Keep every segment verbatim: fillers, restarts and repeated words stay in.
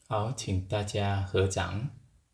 好，请大家合掌，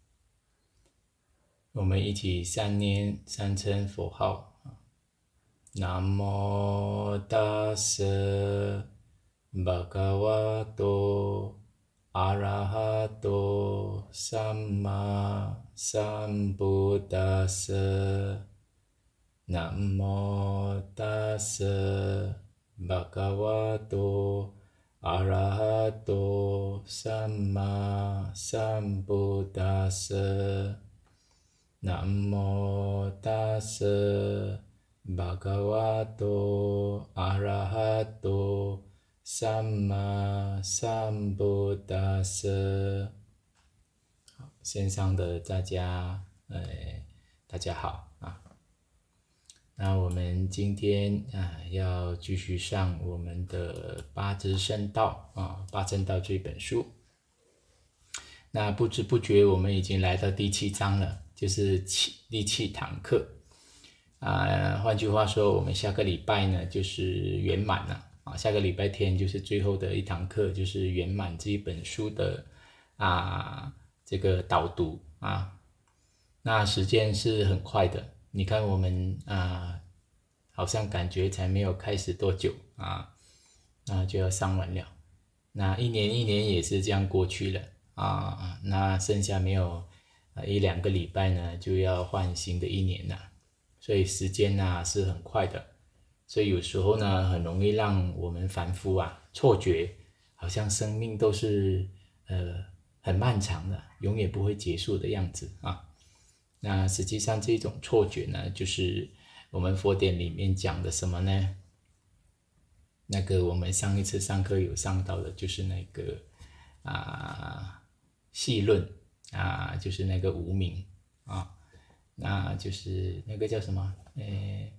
我们一起三念三称佛号。南无大舍巴嘎瓦多阿拉哈多萨玛萨布达舍。南无大舍巴嘎瓦多阿拉哈多萨玛萨布达舍。南无大舍巴嘎瓦多阿拉哈多萨玛萨布达舍。线上的大家，呃，大家好啊。那我们今天啊要继续上我们的八支圣道啊，八正道这本书。那不知不觉我们已经来到第七章了，就是七第七堂课啊。换句话说，我们下个礼拜呢就是圆满了啊，下个礼拜天就是最后的一堂课，就是圆满这一本书的啊这个导读啊。那时间是很快的。你看我们啊，好像感觉才没有开始多久啊，那就要上完了。那一年一年也是这样过去了啊，那剩下没有一两个礼拜呢，就要换新的一年了。所以时间啊是很快的，所以有时候呢，很容易让我们凡夫啊错觉，好像生命都是呃很漫长的，永远不会结束的样子啊。那实际上这种错觉呢，就是我们佛典里面讲的什么呢？那个我们上一次上课有上到的，就是那个啊细论啊，就是那个无明啊，那就是那个叫什么？诶，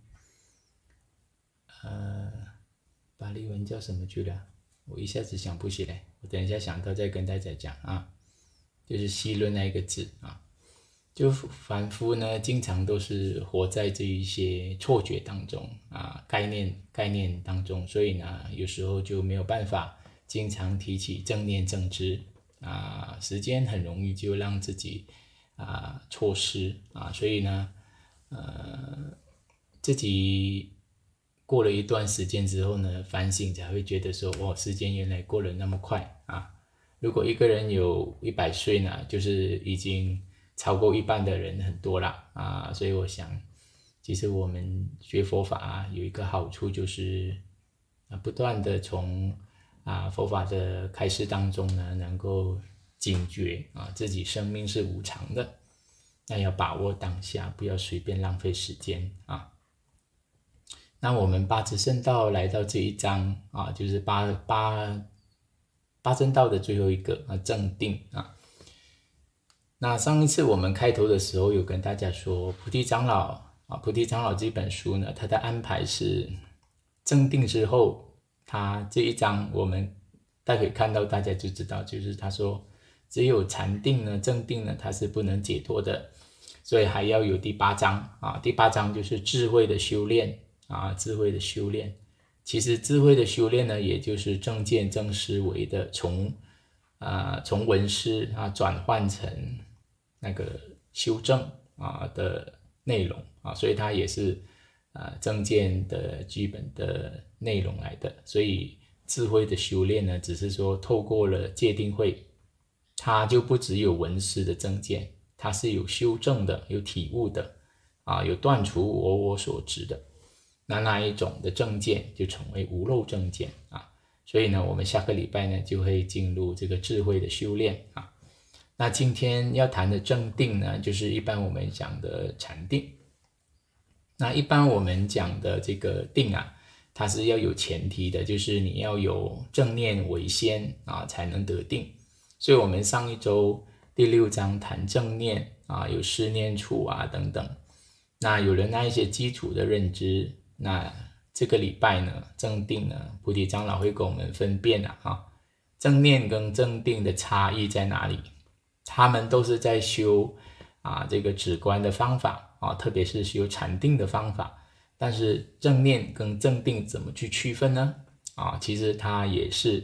呃，巴利文叫什么去了？我一下子想不起来，我等一下想到再跟大家讲啊。就是细论那一个字啊。就凡夫呢，经常都是活在这一些错觉当中啊，概念概念当中，所以呢，有时候就没有办法经常提起正念正知啊，时间很容易就让自己啊错失啊，所以呢，呃，自己过了一段时间之后呢，反省才会觉得说，哦，时间原来过得那么快啊。如果一个人有一百岁呢，就是已经超过一半的人很多啦啊，所以我想，其实我们学佛法啊，有一个好处就是啊，不断的从啊佛法的开示当中呢，能够警觉啊自己生命是无常的，那要把握当下，不要随便浪费时间啊。那我们八支圣道来到这一章啊，就是八八八正道的最后一个啊，正定啊。那上一次我们开头的时候有跟大家说，菩提长老啊，菩提长老这本书呢，它的安排是正定之后，它这一章我们待会看到大家就知道，就是他说只有禅定呢，正定呢，它是不能解脱的，所以还要有第八章啊，第八章就是智慧的修炼啊，智慧的修炼。其实智慧的修炼呢，也就是正见正思维的从啊从闻思啊转换成那个修正啊的内容啊，所以它也是啊正见的基本的内容来的。所以智慧的修炼呢，只是说透过了戒定慧，它就不只有闻思的正见，它是有修正的，有体悟的啊，有断除我我所执的。那那一种的正见就成为无漏正见啊。所以呢，我们下个礼拜呢就会进入这个智慧的修炼啊。那今天要谈的正定呢，就是一般我们讲的禅定。那一般我们讲的这个定啊，它是要有前提的，就是你要有正念为先啊，才能得定。所以我们上一周第六章谈正念啊，有四念处啊等等。那有了那一些基础的认知，那这个礼拜呢，正定呢，菩提长老会跟我们分辨啊，啊正念跟正定的差异在哪里？他们都是在修啊这个止观的方法啊，特别是修禅定的方法。但是正念跟正定怎么去区分呢？啊，其实它也是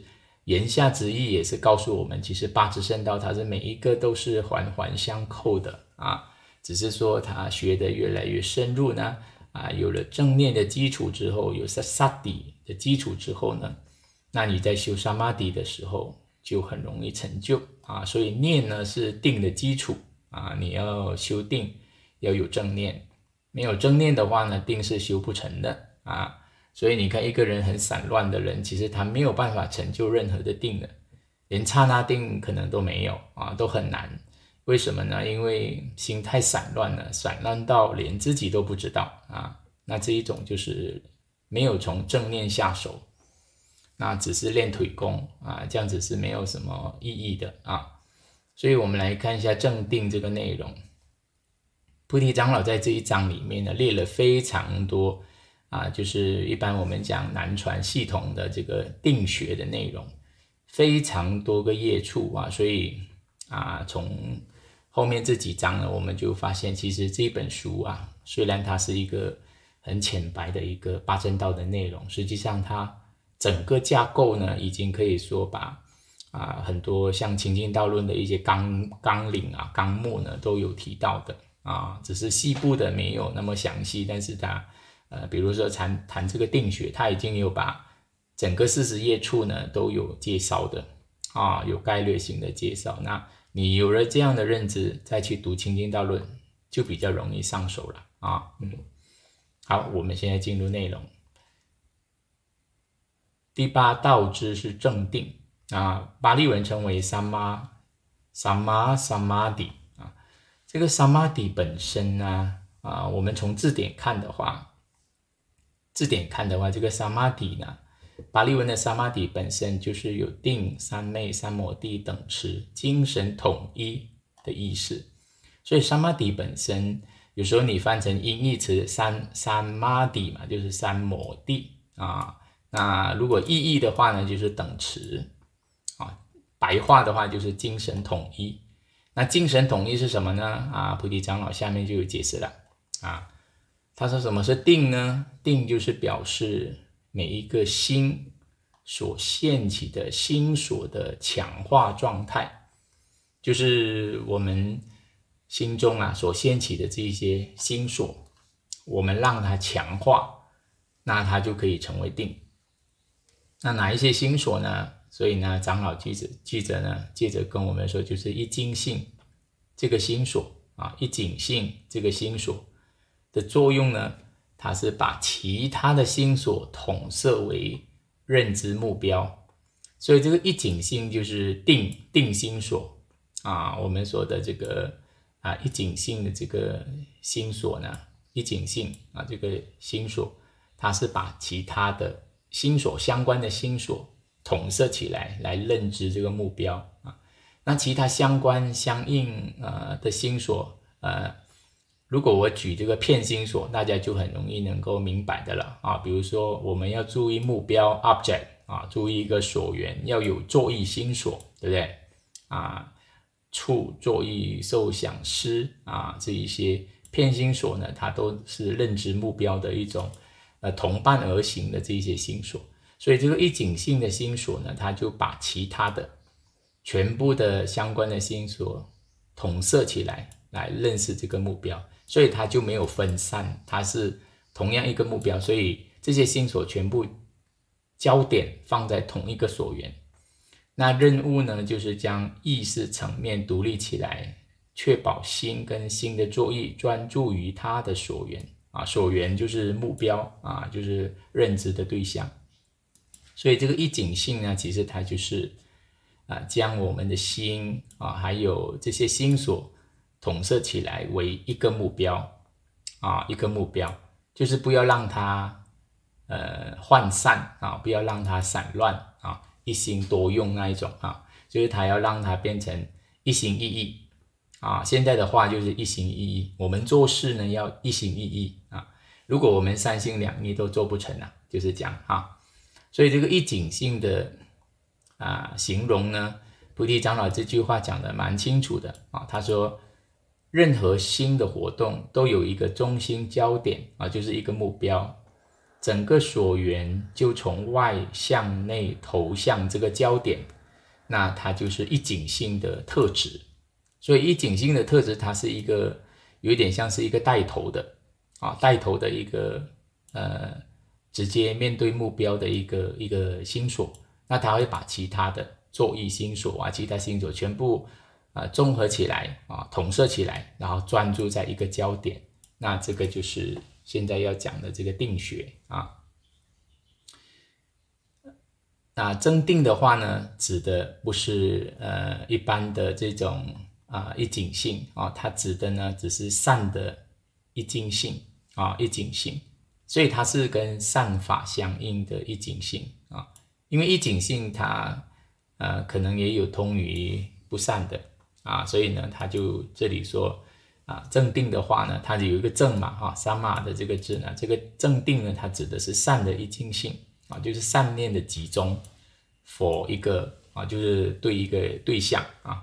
言下之意也是告诉我们，其实八支圣道它是每一个都是环环相扣的啊，只是说它学得越来越深入呢，啊，有了正念的基础之后，有萨萨底的基础之后呢，那你在修萨玛底的时候就很容易成就啊。所以念呢是定的基础啊，你要修定要有正念，没有正念的话呢，定是修不成的啊。所以你看一个人很散乱的人，其实他没有办法成就任何的定的，连刹那定可能都没有啊，都很难。为什么呢？因为心太散乱了，散乱到连自己都不知道啊。那这一种就是没有从正念下手，那只是练腿功啊，这样子是没有什么意义的啊。所以我们来看一下正定这个内容。菩提长老在这一章里面呢，列了非常多啊，就是一般我们讲南传系统的这个定学的内容，非常多个页处啊，所以啊，从后面这几章呢，我们就发现其实这本书啊，虽然它是一个很浅白的一个八正道的内容，实际上它整个架构呢，已经可以说把啊很多像清净道论的一些纲纲领啊、纲目呢都有提到的啊，只是细部的没有那么详细，但是它呃，比如说谈谈这个定学，它已经有把整个四十页处呢都有介绍的啊，有概略性的介绍。那你有了这样的认知，再去读清净道论，就比较容易上手了啊。嗯，好，我们现在进入内容。第八道支是正定啊，巴利文称为三玛三玛三玛底啊。这个三玛底本身呢啊，我们从字典看的话，字典看的话，这个三玛底呢，巴利文的三玛底本身就是有定、三昧、三摩地等持、精神统一的意思。所以三玛底本身，有时候你翻成音译词三三玛底嘛，就是三摩地啊。那如果意译的话呢，就是等持啊。白话的话就是精神统一。那精神统一是什么呢？啊，菩提长老下面就有解释了啊。他说什么是定呢？定就是表示每一个心所现起的心所的强化状态，就是我们心中啊所现起的这些心所，我们让它强化，那它就可以成为定。那哪一些心所呢？所以呢，长老记者记者呢，接着跟我们说，就是一精性这个心所啊，一景性这个心所的作用呢，它是把其他的心所统摄为认知目标。所以这个一景性就是定定心所啊，我们说的这个啊一景性的这个心所呢，一景性啊这个心所，它是把其他的心所相关的心所统摄起来，来认知这个目标啊。那其他相关相应呃的心所，呃，如果我举这个片心所，大家就很容易能够明白的了啊。比如说我们要注意目标 object 啊，注意一个所缘，要有作意心所，对不对啊？触作意受想思啊，这一些片心所呢，它都是认知目标的一种呃同伴而行的这一些心所。所以这个一景性的心所呢，它就把其他的全部的相关的心所统摄起来，来认识这个目标，所以它就没有分散，它是同样一个目标，所以这些心所全部焦点放在同一个所缘。那任务呢，就是将意识层面独立起来，确保心跟心的作意专注于它的所缘啊，所缘就是目标啊，就是认知的对象。所以这个一景性呢，其实它就是啊，将我们的心啊，还有这些心所统摄起来为一个目标啊，一个目标，就是不要让它呃涣散啊，不要让它散乱啊，一心多用那一种啊，就是它要让它变成一心一意啊。现在的话就是一心一意，我们做事呢要一心一意啊。如果我们三心两意都做不成啊，就是这样啊。所以这个一景性的啊形容呢，菩提长老这句话讲的蛮清楚的啊。他说，任何心的活动都有一个中心焦点啊，就是一个目标。 整个所缘就从外向内投向这个焦点，那它就是一景性的特质。所以一景性的特质，它是一个有点像是一个带头的啊，带头的一个呃，直接面对目标的一个一个心所。那它会把其他的作意心所啊，其他心所全部啊、呃、综合起来啊，统摄起来，然后专注在一个焦点。那这个就是现在要讲的这个定学啊。那正定的话呢，指的不是呃一般的这种啊、呃、一景性啊，它指的呢只是善的一境性啊，一景性，所以它是跟善法相应的一景性啊。因为一景性它呃可能也有通于不善的啊，所以呢，它就这里说啊，正定的话呢，它有一个正嘛哈，三马的这个字呢，这个正定呢，它指的是善的一境性啊，就是善念的集中 for 一个啊，就是对一个对象啊。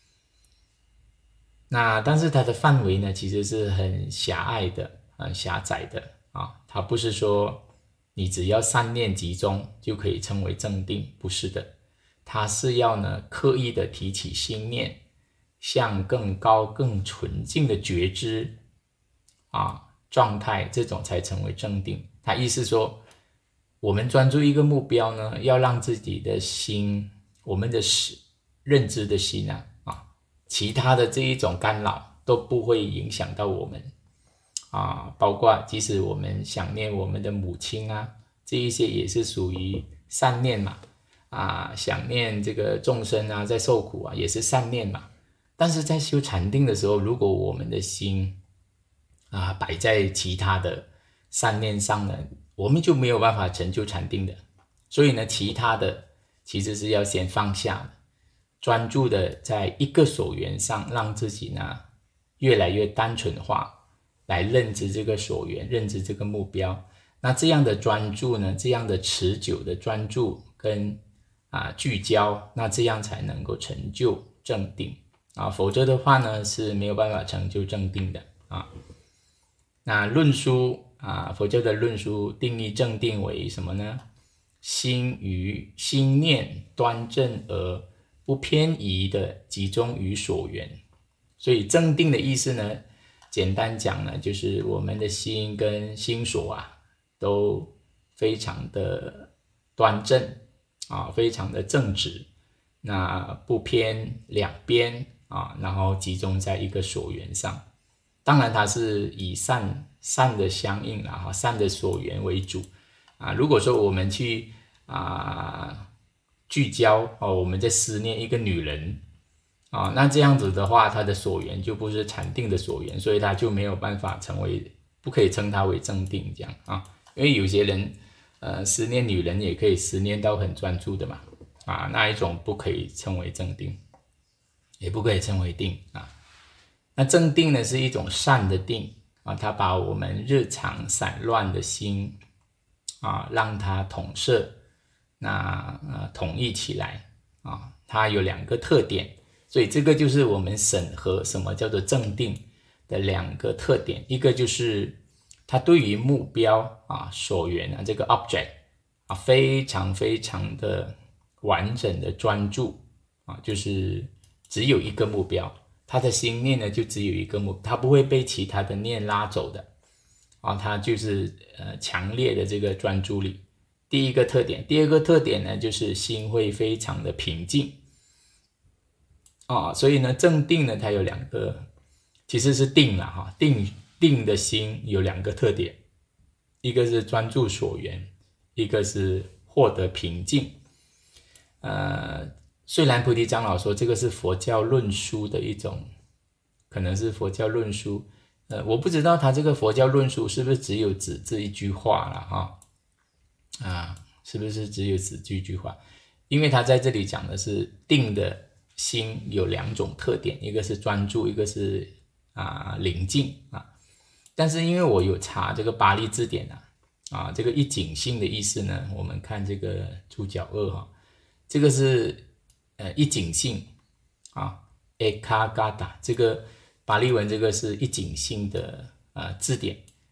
那但是它的范围呢，其实是很狭隘的、很狭窄的啊。它不是说你只要善念集中就可以称为正定，不是的。它是要呢刻意的提起心念，向更高、更纯净的觉知啊状态，这种才成为正定。它意思说，我们专注一个目标呢，要让自己的心，我们的认知的心啊。其他的这一种干扰都不会影响到我们啊，包括即使我们想念我们的母亲啊，这一些也是属于善念嘛啊，想念这个众生啊在受苦啊，也是善念嘛。但是在修禅定的时候，如果我们的心啊摆在其他的善念上呢，我们就没有办法成就禅定的。所以呢，其他的其实是要先放下的，专注的在一个所缘上，让自己呢越来越单纯化，来认知这个所缘，认知这个目标。那这样的专注呢，这样的持久的专注跟啊聚焦，那这样才能够成就正定啊，否则的话呢是没有办法成就正定的啊。那论书啊，佛教的论书定义正定为什么呢？心于心念端正而不偏移的集中于所缘。所以正定的意思呢，简单讲呢，就是我们的心跟心所啊都非常的端正啊，非常的正直，那不偏两边啊，然后集中在一个所缘上。当然它是以善善的相应啦，哈，善的所缘为主啊。如果说我们去啊聚焦哦，我们在思念一个女人啊，那这样子的话，它的所缘就不是禅定的所缘，所以它就没有办法成为，不可以称它为正定这样啊。因为有些人呃思念女人也可以思念到很专注的嘛啊，那一种不可以称为正定，也不可以称为定啊。那正定呢是一种善的定啊，它把我们日常散乱的心啊，让它统摄，那呃统一起来啊。它有两个特点，所以这个就是我们审核什么叫做正定的两个特点。一个就是它对于目标啊所缘啊这个 object 啊非常非常的完整的专注啊，就是只有一个目标。他的心念呢，就只有一个目，他不会被其他的念拉走的啊，他就是呃强烈的这个专注力。第一个特点，第二个特点呢，就是心会非常的平静啊，所以呢，正定呢，它有两个，其实是定了哈，定定的心有两个特点，一个是专注所缘，一个是获得平静，呃。虽然菩提长老说这个是佛教论书的一种，可能是佛教论书，呃，我不知道他这个佛教论书是不是只有指这一句话了哈，啊，是不是只有指这一句话？因为他在这里讲的是定的心有两种特点，一个是专注，一个是啊宁静啊。但是因为我有查这个巴利字典啊，啊，这个一景性的意思呢，我们看这个注脚二哈，这个是。呃，一景性啊 ，ekagata 这个巴利文这个是一景性的呃字典，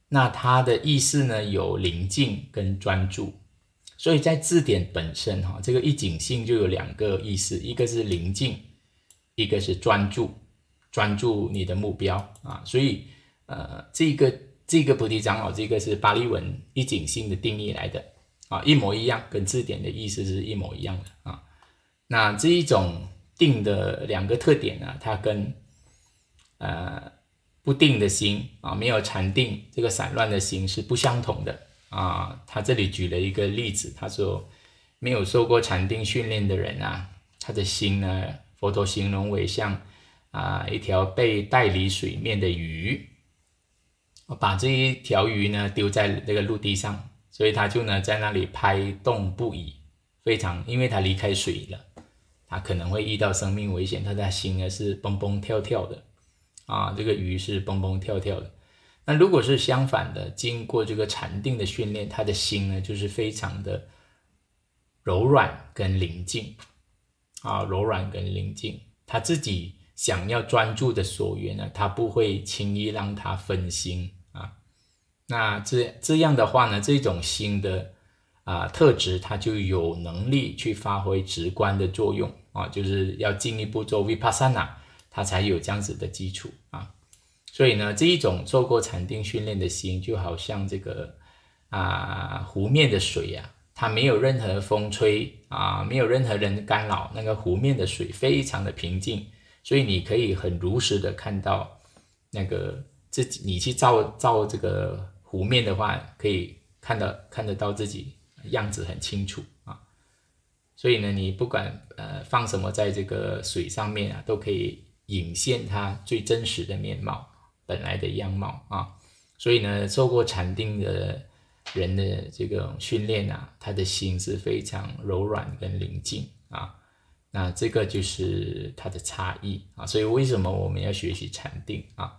那它的意思呢有宁静跟专注，所以在字典本身哈，这个一景性就有两个意思，一个是宁静，一个是专注，专注你的目标啊。所以呃，这个这个菩提长老这个是巴利文一景性的定义来的啊，一模一样，跟字典的意思是一模一样的啊。那这一种定的两个特点呢，它跟呃不定的心啊，没有禅定这个散乱的心是不相同的啊。他这里举了一个例子，他说没有受过禅定训练的人啊，他的心呢，佛陀形容为像啊一条被带离水面的鱼，把这一条鱼呢丢在这个陆地上，所以他就呢在那里拍动不已，非常因为他离开水了，他可能会遇到生命危险，他的心呢是蹦蹦跳跳的啊，这个鱼是蹦蹦跳跳的。那如果是相反的，经过这个禅定的训练，他的心呢就是非常的柔软跟宁静啊，柔软跟宁静，他自己想要专注的所缘呢，他不会轻易让他分心啊。那这这样的话呢，这种心的啊特质，它就有能力去发挥直观的作用啊，就是要进一步做 vipassana， 它才有这样子的基础啊。所以呢，这一种受过禅定训练的心，就好像这个啊湖面的水啊，它没有任何风吹啊，没有任何人干扰，那个湖面的水非常的平静，所以你可以很如实的看到那个自己，你去照照这个湖面的话，可以看到看得到自己样子很清楚啊。所以呢，你不管呃放什么在这个水上面啊，都可以隐现它最真实的面貌，本来的样貌啊。所以呢，受过禅定的人的这个训练啊，他的心是非常柔软跟宁静啊。那这个就是它的差异啊。所以为什么我们要学习禅定啊？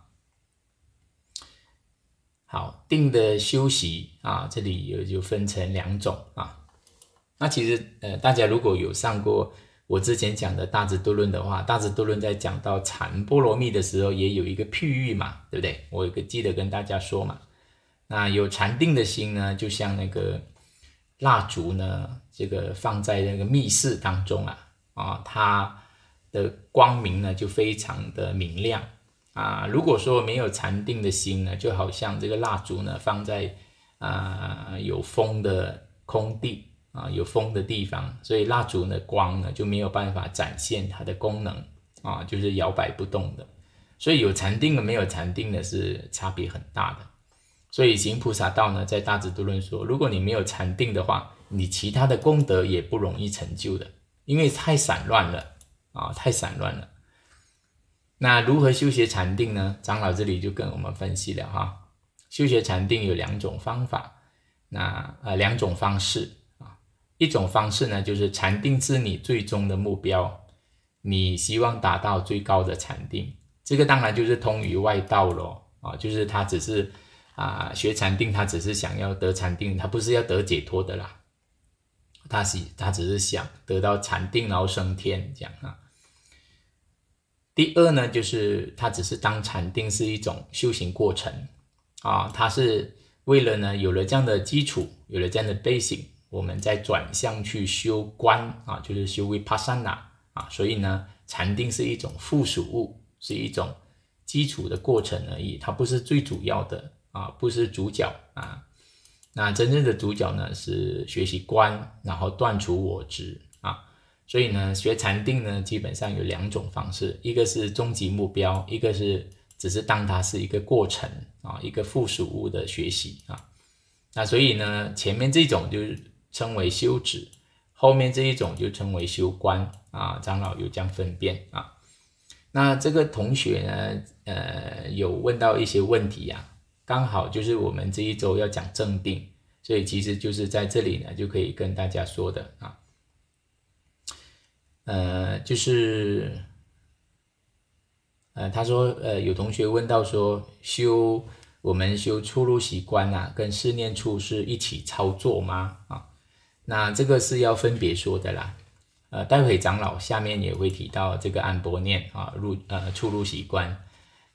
好，定的修习啊，这里有就分成两种啊。那其实呃，大家如果有上过我之前讲的大智度论的话，大智度论在讲到禅波罗蜜的时候，也有一个譬喻嘛，对不对？我有个记得跟大家说嘛。那有禅定的心呢，就像那个蜡烛呢，这个放在那个密室当中啊，啊，它的光明呢就非常的明亮啊。如果说没有禅定的心呢，就好像这个蜡烛呢放在啊有风的空地啊，有风的地方，所以蜡烛的光呢就没有办法展现它的功能啊，就是摇摆不动的。所以有禅定的没有禅定的是差别很大的。所以行菩萨道呢，在大智度论说，如果你没有禅定的话，你其他的功德也不容易成就的，因为太散乱了啊，太散乱了。那如何修学禅定呢？长老这里就跟我们分析了哈，修学禅定有两种方法，那呃两种方式啊，一种方式呢就是禅定是你最终的目标，你希望达到最高的禅定，这个当然就是通于外道咯啊，就是他只是啊学禅定，他只是想要得禅定，他不是要得解脱的啦，他是他只是想得到禅定然后升天这样啊。第二呢，就是它只是当禅定是一种修行过程啊，它是为了呢有了这样的基础，有了这样的 basic， 我们再转向去修观啊，就是修 vipassana 啊，所以呢，禅定是一种附属物，是一种基础的过程而已，它不是最主要的啊，不是主角啊。那真正的主角呢是学习观，然后断除我执啊。所以呢，学禅定呢，基本上有两种方式，一个是终极目标，一个是只是当它是一个过程啊，一个附属物的学习啊。那所以呢，前面这种就称为修止，后面这一种就称为修观啊。长老有这样分辨啊。那这个同学呢，呃，有问到一些问题啊，刚好就是我们这一周要讲正定，所以其实就是在这里呢，就可以跟大家说的啊。呃，就是，呃，他说，呃，有同学问到说，修我们修出入息观啊，跟四念处是一起操作吗？啊，那这个是要分别说的啦。呃，待会长老下面也会提到这个安般念啊，入呃出入息观。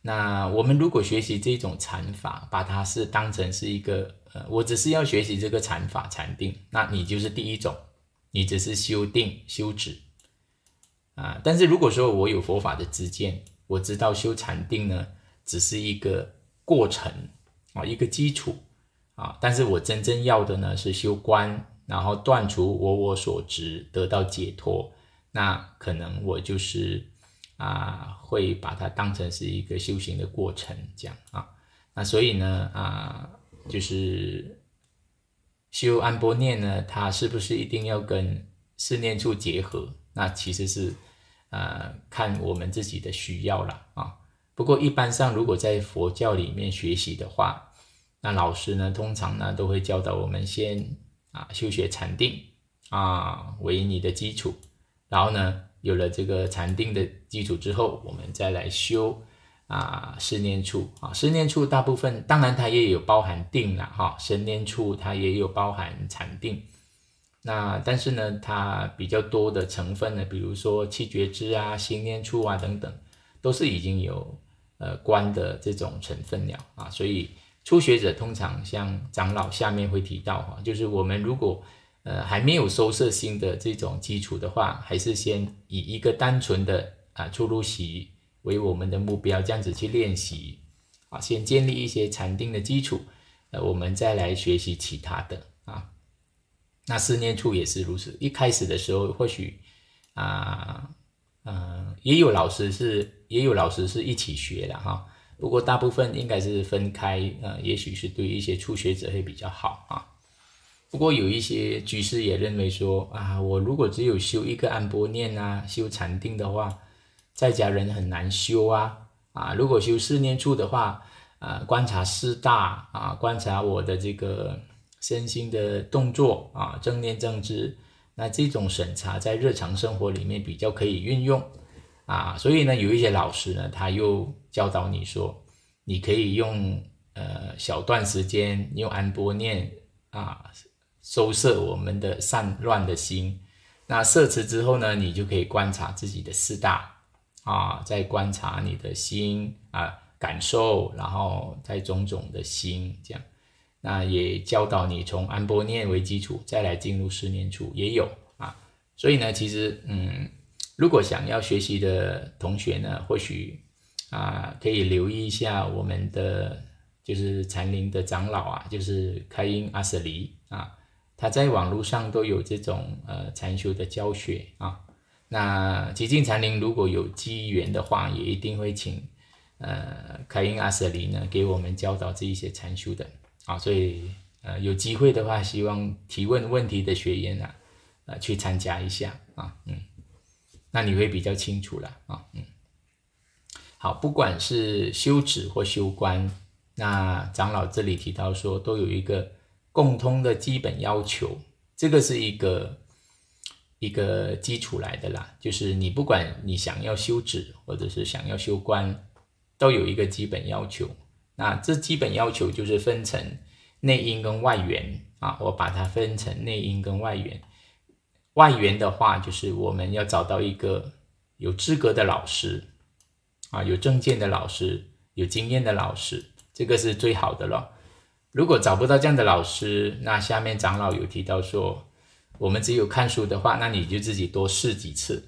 那我们如果学习这种禅法，把它是当成是一个呃，我只是要学习这个禅法禅定，那你就是第一种，你只是修定修止啊。但是如果说我有佛法的知见，我知道修禅定呢只是一个过程啊，一个基础啊，但是我真正要的呢是修观，然后断除我我所执，得到解脱，那可能我就是啊，会把它当成是一个修行的过程这样啊。那所以呢啊，就是修安般念呢，它是不是一定要跟四念处结合？那其实是呃看我们自己的需要啦啊。不过一般上，如果在佛教里面学习的话，那老师呢通常呢都会教导我们先啊修学禅定啊为你的基础，然后呢有了这个禅定的基础之后，我们再来修啊四念处啊。四念处大部分当然它也有包含定啦哈，身念处它也有包含禅定。那但是呢，它比较多的成分呢，比如说气觉知啊、心念处啊等等，都是已经有呃观的这种成分了啊。所以初学者通常像长老下面会提到哈，就是我们如果呃还没有收摄心的这种基础的话，还是先以一个单纯的啊出入息为我们的目标，这样子去练习啊，先建立一些禅定的基础，呃，我们再来学习其他的啊。那四念处也是如此，一开始的时候或许啊，呃，也有老师是也有老师是一起学的哈，不过大部分应该是分开，呃，也许是对一些初学者会比较好啊。不过有一些居士也认为说啊，我如果只有修一个安般念啊，修禅定的话，在家人很难修啊啊，如果修四念处的话，啊，观察四大啊，观察我的这个身心的动作啊，正念正知，那这种审查在日常生活里面比较可以运用啊，所以呢，有一些老师呢，他又教导你说，你可以用呃小段时间用安般念啊，收摄我们的散乱的心。那摄持之后呢，你就可以观察自己的四大啊，再观察你的心啊感受，然后再种种的心这样。那也教导你从安般念为基础，再来进入四念处也有啊。所以呢，其实嗯，如果想要学习的同学呢，或许啊可以留意一下我们的就是禅林的长老啊，就是开音阿舍离啊，他在网络上都有这种呃禅修的教学啊。那极静禅林如果有机缘的话，也一定会请呃开音阿舍离呢给我们教导这一些禅修的。啊，所以呃有机会的话，希望提问问题的学员啊，呃去参加一下啊，嗯，那你会比较清楚了啊，嗯，好，不管是修止或修观，那长老这里提到说，都有一个共通的基本要求，这个是一个一个基础来的啦，就是你不管你想要修止或者是想要修观，都有一个基本要求。那这基本要求就是分成内因跟外缘啊，我把它分成内因跟外缘。外缘的话，就是我们要找到一个有资格的老师啊，有证件的老师，有经验的老师，这个是最好的了。如果找不到这样的老师，那下面长老有提到说，我们只有看书的话，那你就自己多试几次。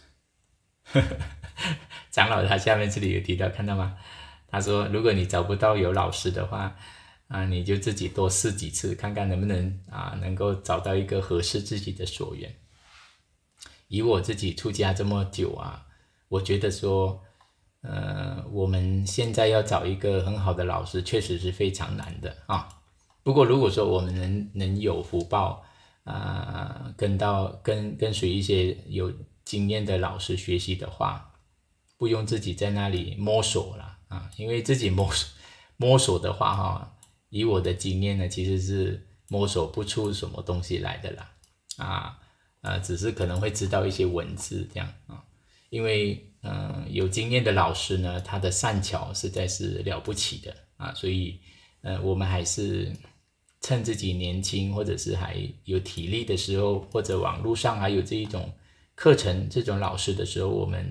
长老他下面这里有提到，看到吗？他说，如果你找不到有老师的话，啊，你就自己多试几次，看看能不能啊，能够找到一个合适自己的所缘。以我自己出家这么久啊，我觉得说，呃，我们现在要找一个很好的老师，确实是非常难的啊。不过如果说我们能能有福报啊，跟到跟跟随一些有经验的老师学习的话，不用自己在那里摸索了。啊，因为自己摸索摸索的话哈，以我的经验呢，其实是摸索不出什么东西来的啦，啊，呃，只是可能会知道一些文字这样啊，因为嗯、呃，有经验的老师呢，他的善巧实在是了不起的啊，所以呃，我们还是趁自己年轻或者是还有体力的时候，或者网络上还有这一种课程这种老师的时候，我们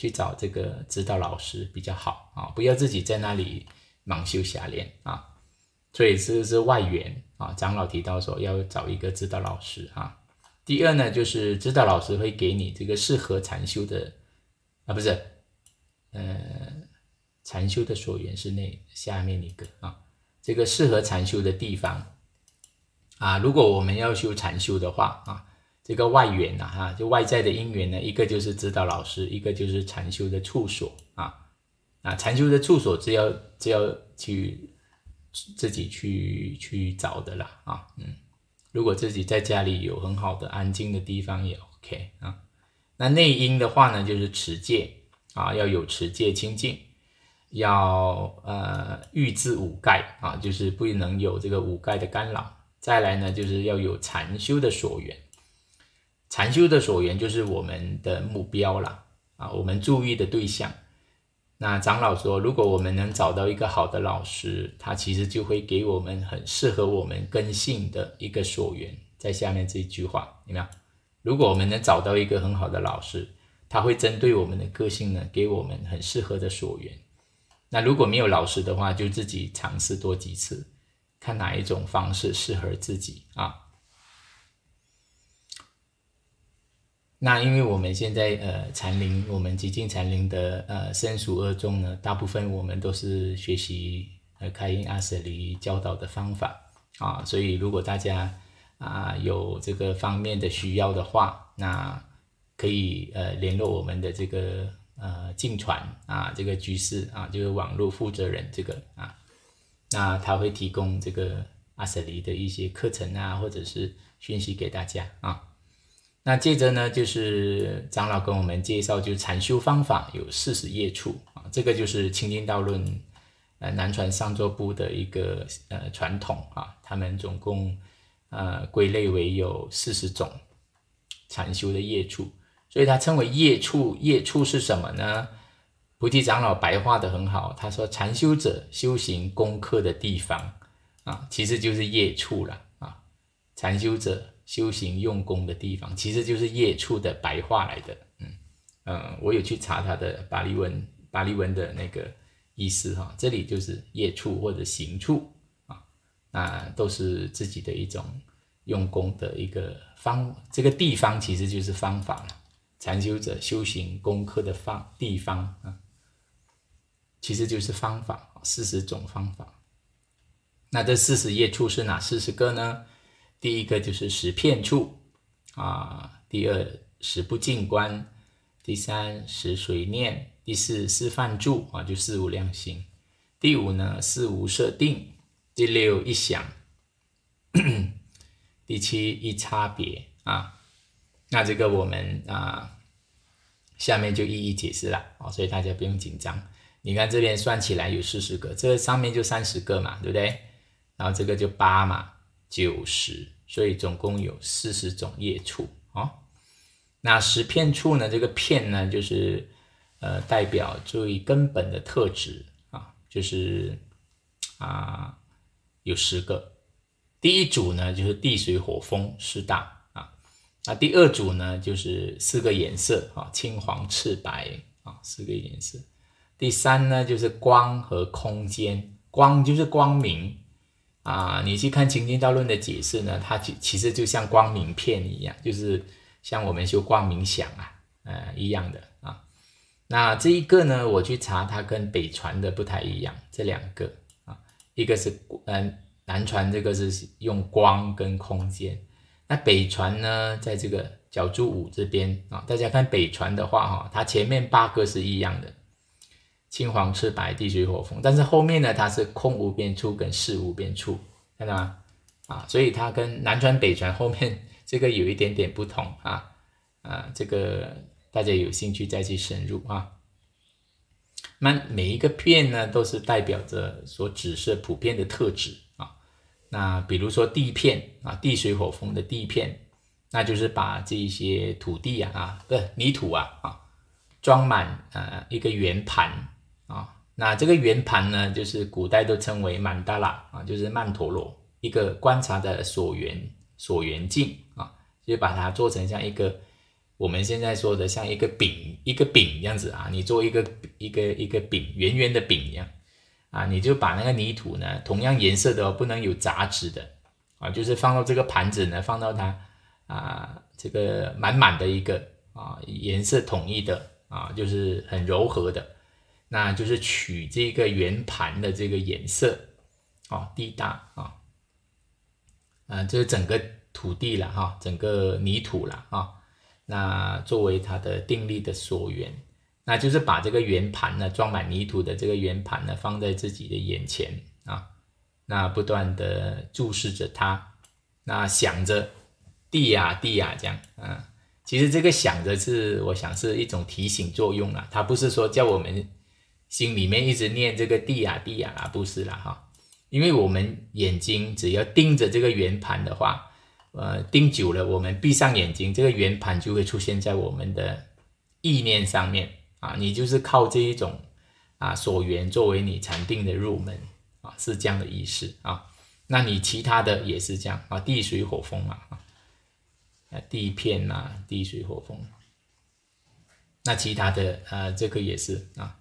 去找这个指导老师比较好啊，不要自己在那里盲修瞎练啊。所以这是外援啊，长老提到说要找一个指导老师啊。第二呢，就是指导老师会给你这个适合禅修的啊，不是，呃，禅修的所缘是那下面一个啊，这个适合禅修的地方啊。如果我们要修禅修的话啊，这个外缘啊，哈，就外在的因缘呢，一个就是指导老师，一个就是禅修的处所啊。啊，禅修的处所只要只要去自己去去找的啦啊，嗯。如果自己在家里有很好的安静的地方也 OK 啊。那内因的话呢，就是持戒啊，要有持戒清净，要呃预治五盖啊，就是不能有这个五盖的干扰。再来呢，就是要有禅修的所缘，禅修的所缘就是我们的目标啦啊，我们注意的对象。那长老说，如果我们能找到一个好的老师，他其实就会给我们很适合我们根性的一个所缘。在下面这一句话，有没有？如果我们能找到一个很好的老师，他会针对我们的个性呢，给我们很适合的所缘。那如果没有老师的话，就自己尝试多几次，看哪一种方式适合自己啊。那因为我们现在呃禅林，我们极静禅林的呃生熟二众呢，大部分我们都是学习呃开印阿舍离教导的方法啊，所以如果大家啊有这个方面的需要的话，那可以呃联络我们的这个呃净传啊这个居士啊，就是网络负责人这个啊，那他会提供这个阿舍离的一些课程啊，或者是讯息给大家啊。那接着呢，就是长老跟我们介绍，就是禅修方法有四十页处啊，这个就是清净道论呃南传上座部的一个呃传统啊，他们总共呃归类为有四十种禅修的页处，所以它称为页处。页处是什么呢？菩提长老白话的很好，他说禅修者修行功课的地方啊，其实就是页处了啊，禅修者修行用功的地方，其实就是页处的白话来的。嗯呃，我有去查他的巴利文，巴利文的那个意思哈，这里就是页处或者行处啊，那都是自己的一种用功的一个方，这个地方其实就是方法了。禅修者修行功课的方地方啊，其实就是方法，四十种方法。那这四十页处是哪四十个呢？第一个就是十片处啊，第二十不净观，第三十随念，第四示范住啊，就四无量心，第五呢四无设定，第六一想，第七一差别啊。那这个我们啊下面就一一解释了啊，所以大家不用紧张。你看这边算起来有四十个，这上面就三十个嘛，对不对？然后这个就八嘛。九十，所以总共有四十种页处哦。那十片处呢？这个片呢，就是呃代表最根本的特质啊，就是啊有十个。第一组呢，就是地水火风四大啊。那第二组呢，就是四个颜色啊，青黄赤白啊，四个颜色。第三呢，就是光和空间，光就是光明。啊，你去看清净道论的解释呢，它其实就像光明片一样，就是像我们修光明想啊，呃一样的啊。那这一个呢，我去查，它跟北传的不太一样，这两个啊，一个是呃南传这个是用光跟空间，那北传呢，在这个角柱五这边啊，大家看北传的话哈，它前面八个是一样的。青黄赤白地水火风，但是后面呢，它是空无边处跟事无边处，看到吗？啊，所以它跟南传北传后面这个有一点点不同啊啊，这个大家有兴趣再去深入啊。那每一个片呢，都是代表着所指示普遍的特质啊。那比如说地片啊，地水火风的地片，那就是把这些土地啊啊，不是泥土啊啊，装满呃一个圆盘。啊，那这个圆盘呢，就是古代都称为曼达拉啊，就是曼陀罗，一个观察的所缘所缘境啊，就把它做成像一个我们现在说的像一个饼一个饼这样子啊，你做一个一个一个饼，圆圆的饼一样啊，你就把那个泥土呢，同样颜色的哦，不能有杂质的啊，就是放到这个盘子呢，放到它啊这个满满的一个啊颜色统一的啊，就是很柔和的，那就是取这个圆盘的这个颜色啊，地大啊，啊就是整个土地了哈，整个泥土了啊，那作为它的定力的所缘。那就是把这个圆盘呢，装满泥土的这个圆盘呢，放在自己的眼前啊，那不断的注视着它，那想着地呀地呀这样啊。其实这个想着是，我想是一种提醒作用啦，它不是说叫我们心里面一直念这个地呀地呀啦，不是啦哈。因为我们眼睛只要盯着这个圆盘的话，呃，盯久了，我们闭上眼睛，这个圆盘就会出现在我们的意念上面。啊，你就是靠这一种啊所缘作为你禅定的入门啊，是这样的意思啊。那你其他的也是这样啊，地水火风嘛啊，地片啊，地水火风。那其他的呃，这个也是啊。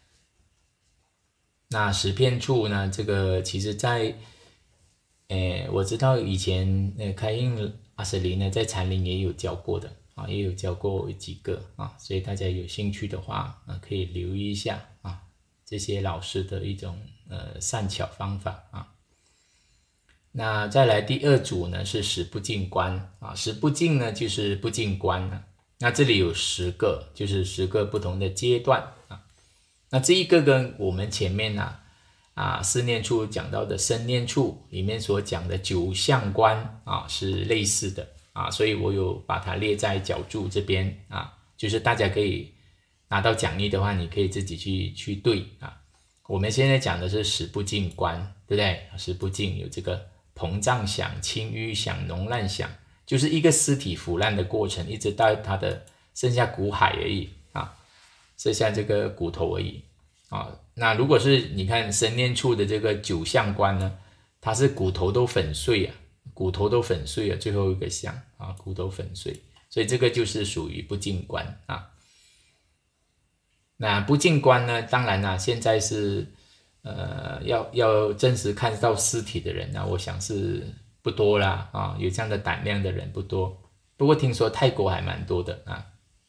那十片处呢，这个其实在，诶，我知道以前呃开印阿舍离呢，在禅林也有教过的。啊，也有教过几个啊，所以大家有兴趣的话啊，可以留意一下啊，这些老师的一种呃善巧方法啊。那再来第二组呢是十不净观啊，十不净呢就是不净观啊。那这里有十个，就是十个不同的阶段啊。那这一个跟我们前面啊啊四念处讲到的身念处里面所讲的九相观啊是类似的。啊，所以我有把它列在脚注这边啊，就是大家可以拿到讲义的话，你可以自己去去对啊。我们现在讲的是十不净观，对不对？十不净有这个膨胀想、轻淤想、脓烂想，就是一个尸体腐烂的过程，一直到它的剩下骨骸而已啊，剩下这个骨头而已啊。那如果是你看身念处的这个九相观呢，它是骨头都粉碎啊。骨头都粉碎了，最后一个相啊，骨头粉碎，所以这个就是属于不净观啊。那不净观呢，当然啦，现在是呃要要真实看到尸体的人呢，我想是不多啦啊，有这样的胆量的人不多。不过听说泰国还蛮多的啊，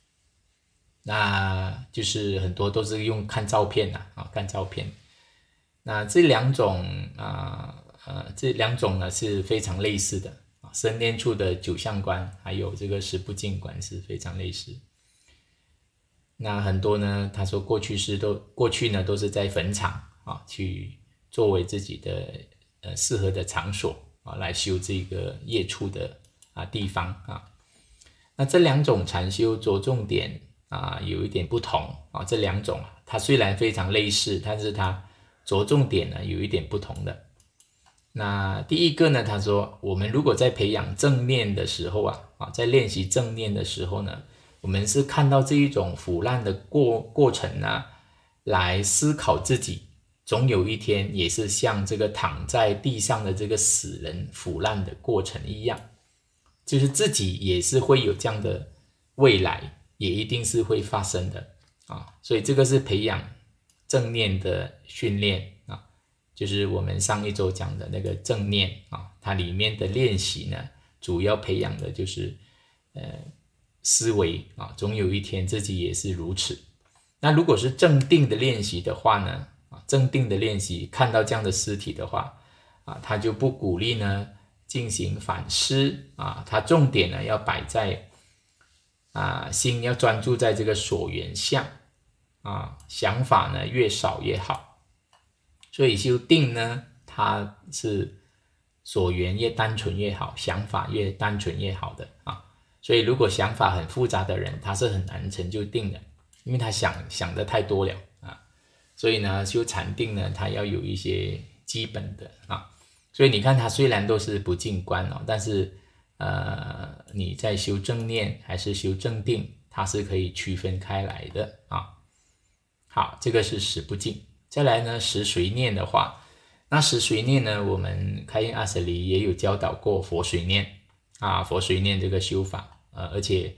那就是很多都是用看照片啊，啊看照片。那这两种啊。呃，这两种呢是非常类似的啊，身念处的九相观，还有这个十不净观是非常类似。那很多呢，他说过去是都过去呢都是在坟场啊，去作为自己的呃适合的场所啊，来修这个业处的啊地方啊。那这两种禅修着重点啊有一点不同啊，这两种它虽然非常类似，但是它着重点呢有一点不同的。那第一个呢，他说我们如果在培养正念的时候啊，啊，在练习正念的时候呢，我们是看到这一种腐烂的过过程呢，来思考自己总有一天也是像这个躺在地上的这个死人腐烂的过程一样，就是自己也是会有这样的未来，也一定是会发生的啊，所以这个是培养正念的训练。就是我们上一周讲的那个正念啊，它里面的练习呢，主要培养的就是呃思维啊，总有一天自己也是如此。那如果是正定的练习的话呢，啊，正定的练习看到这样的尸体的话啊，他就不鼓励呢进行反思啊，他重点呢要摆在啊心要专注在这个所缘相啊，想法呢越少越好。所以修定呢，它是所缘越单纯越好，想法越单纯越好的啊。所以如果想法很复杂的人，他是很难成就定的，因为他想想的太多了啊。所以呢，修禅定呢，它要有一些基本的啊。所以你看，它虽然都是不净观哦，但是呃，你在修正念还是修正定，它是可以区分开来的啊。好，这个是十不净。再来呢，十随念的话，那十随念呢，我们开印阿舍离也有教导过佛随念啊，佛随念这个修法，呃，而且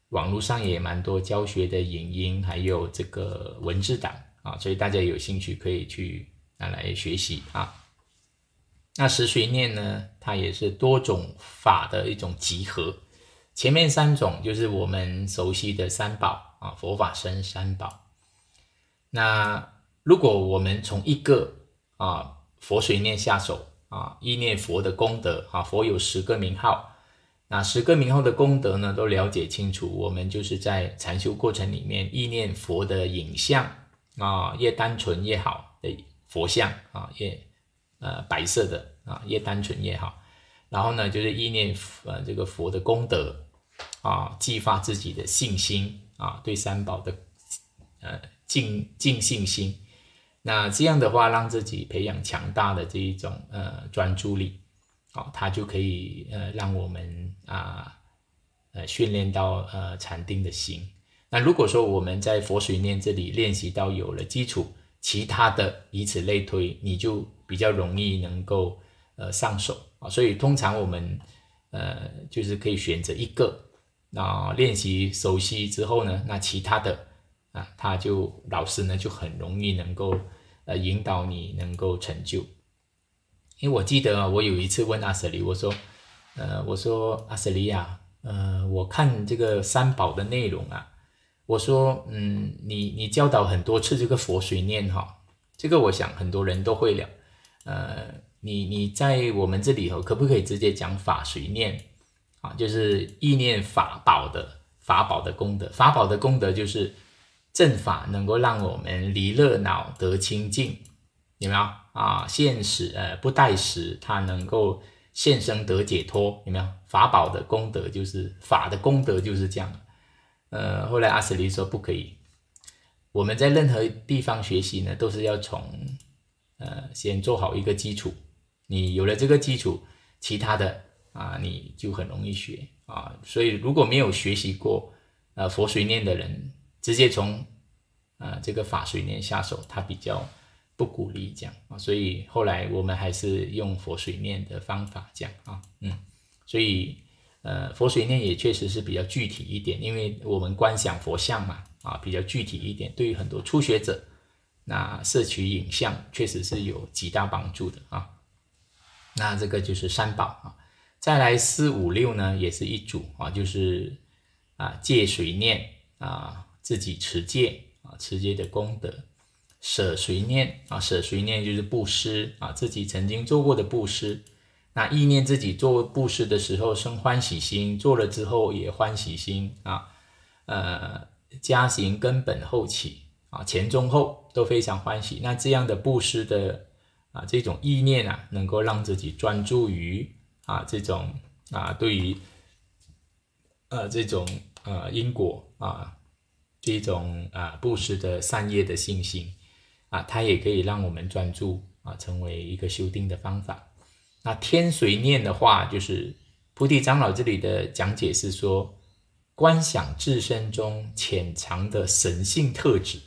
网络上也蛮多教学的影音，还有这个文字档啊，所以大家有兴趣可以去拿来学习啊。那十随念呢，它也是多种法的一种集合。前面三种就是我们熟悉的三宝啊，佛法僧三宝。那如果我们从一个啊佛随念下手啊，意念佛的功德啊，佛有十个名号，那十个名号的功德呢，都了解清楚，我们就是在禅修过程里面意念佛的影像啊，越单纯越好的佛像啊，越呃白色的啊，越单纯越好。然后呢，就是意念呃这个佛的功德啊，激发自己的信心啊，对三宝的呃敬敬信心。那这样的话，让自己培养强大的这一种呃专注力，哦，它就可以呃让我们啊呃训练到呃禅定的心。那如果说我们在佛随念这里练习到有了基础，其他的以此类推，你就比较容易能够呃上手啊。所以通常我们呃就是可以选择一个，那练习熟悉之后呢，那其他的啊，他就老师呢就很容易能够呃引导你能够成就。因为我记得我有一次问阿舍利，我说呃我说阿舍利啊，呃我看这个三宝的内容啊，我说嗯你你教导很多次这个佛随念哈，这个我想很多人都会了，呃你你在我们这里头可不可以直接讲法随念啊？就是意念法宝的法宝的功德，法宝的功德就是正法能够让我们离热恼得清净，有没有啊？现时呃不待时，它能够现生得解脱，有没有？法宝的功德就是法的功德就是这样。呃，后来阿舍利说不可以，我们在任何地方学习呢，都是要从呃先做好一个基础，你有了这个基础，其他的啊你就很容易学啊。所以如果没有学习过呃佛随念的人，直接从呃这个法随念下手，他比较不鼓励这样啊，所以后来我们还是用佛随念的方法这样啊，嗯，所以呃佛随念也确实是比较具体一点，因为我们观想佛像嘛啊，比较具体一点，对于很多初学者，那摄取影像确实是有极大帮助的啊。那这个就是三宝啊，再来四五六呢，也是一组啊，就是啊戒随念啊。自己持戒啊，持戒的功德，舍随念啊，舍随念就是布施啊，自己曾经做过的布施，那意念自己做布施的时候生欢喜心，做了之后也欢喜心啊，呃，加行根本后起啊，前中后都非常欢喜。那这样的布施的啊这种意念啊，能够让自己专注于啊这种啊对于呃这种呃因果啊。这种啊布施的善业的信心啊，它也可以让我们专注啊，成为一个修定的方法。那天随念的话，就是菩提长老这里的讲解是说，观想自身中潜藏的神性特质。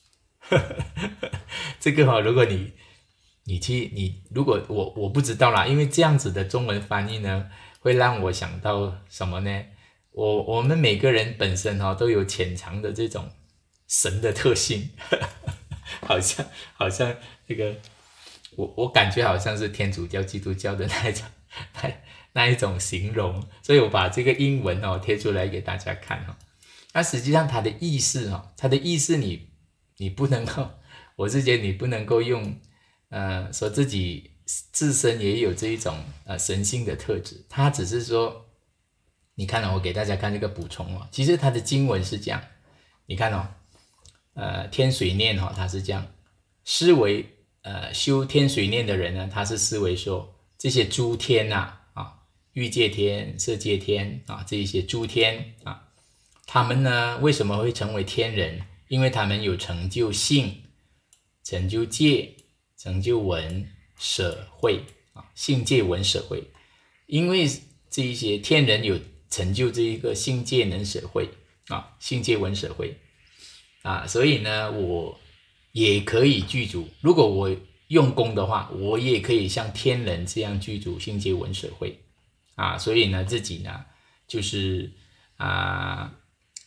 这个哈、哦，如果你你去你如果我我不知道啦，因为这样子的中文翻译呢，会让我想到什么呢？我我们每个人本身哈、哦、都有潜藏的这种神的特性，好像好像这个我我感觉好像是天主教、基督教的那一种那那一种形容，所以我把这个英文哦贴出来给大家看哈、哦。那实际上它的意思哈、哦，它的意思你你不能够，我是觉得你不能够用呃说自己自身也有这一种呃神性的特质，它只是说。你看哦，我给大家看这个补充哦，其实它的经文是这样，你看哦，呃，天随念哈、哦，它是这样，思维呃修天随念的人呢，他是思维说这些诸天呐啊，欲界天、色界天啊，这一些诸天啊，他们呢为什么会成为天人？因为他们有成就性、成就戒、成就闻、舍慧啊，性戒闻舍慧，因为这一些天人有成就这一个性戒能舍慧啊，性戒闻舍慧啊，所以呢，我也可以具足。如果我用功的话，我也可以像天人这样具足性戒闻舍慧啊。所以呢，自己呢就是啊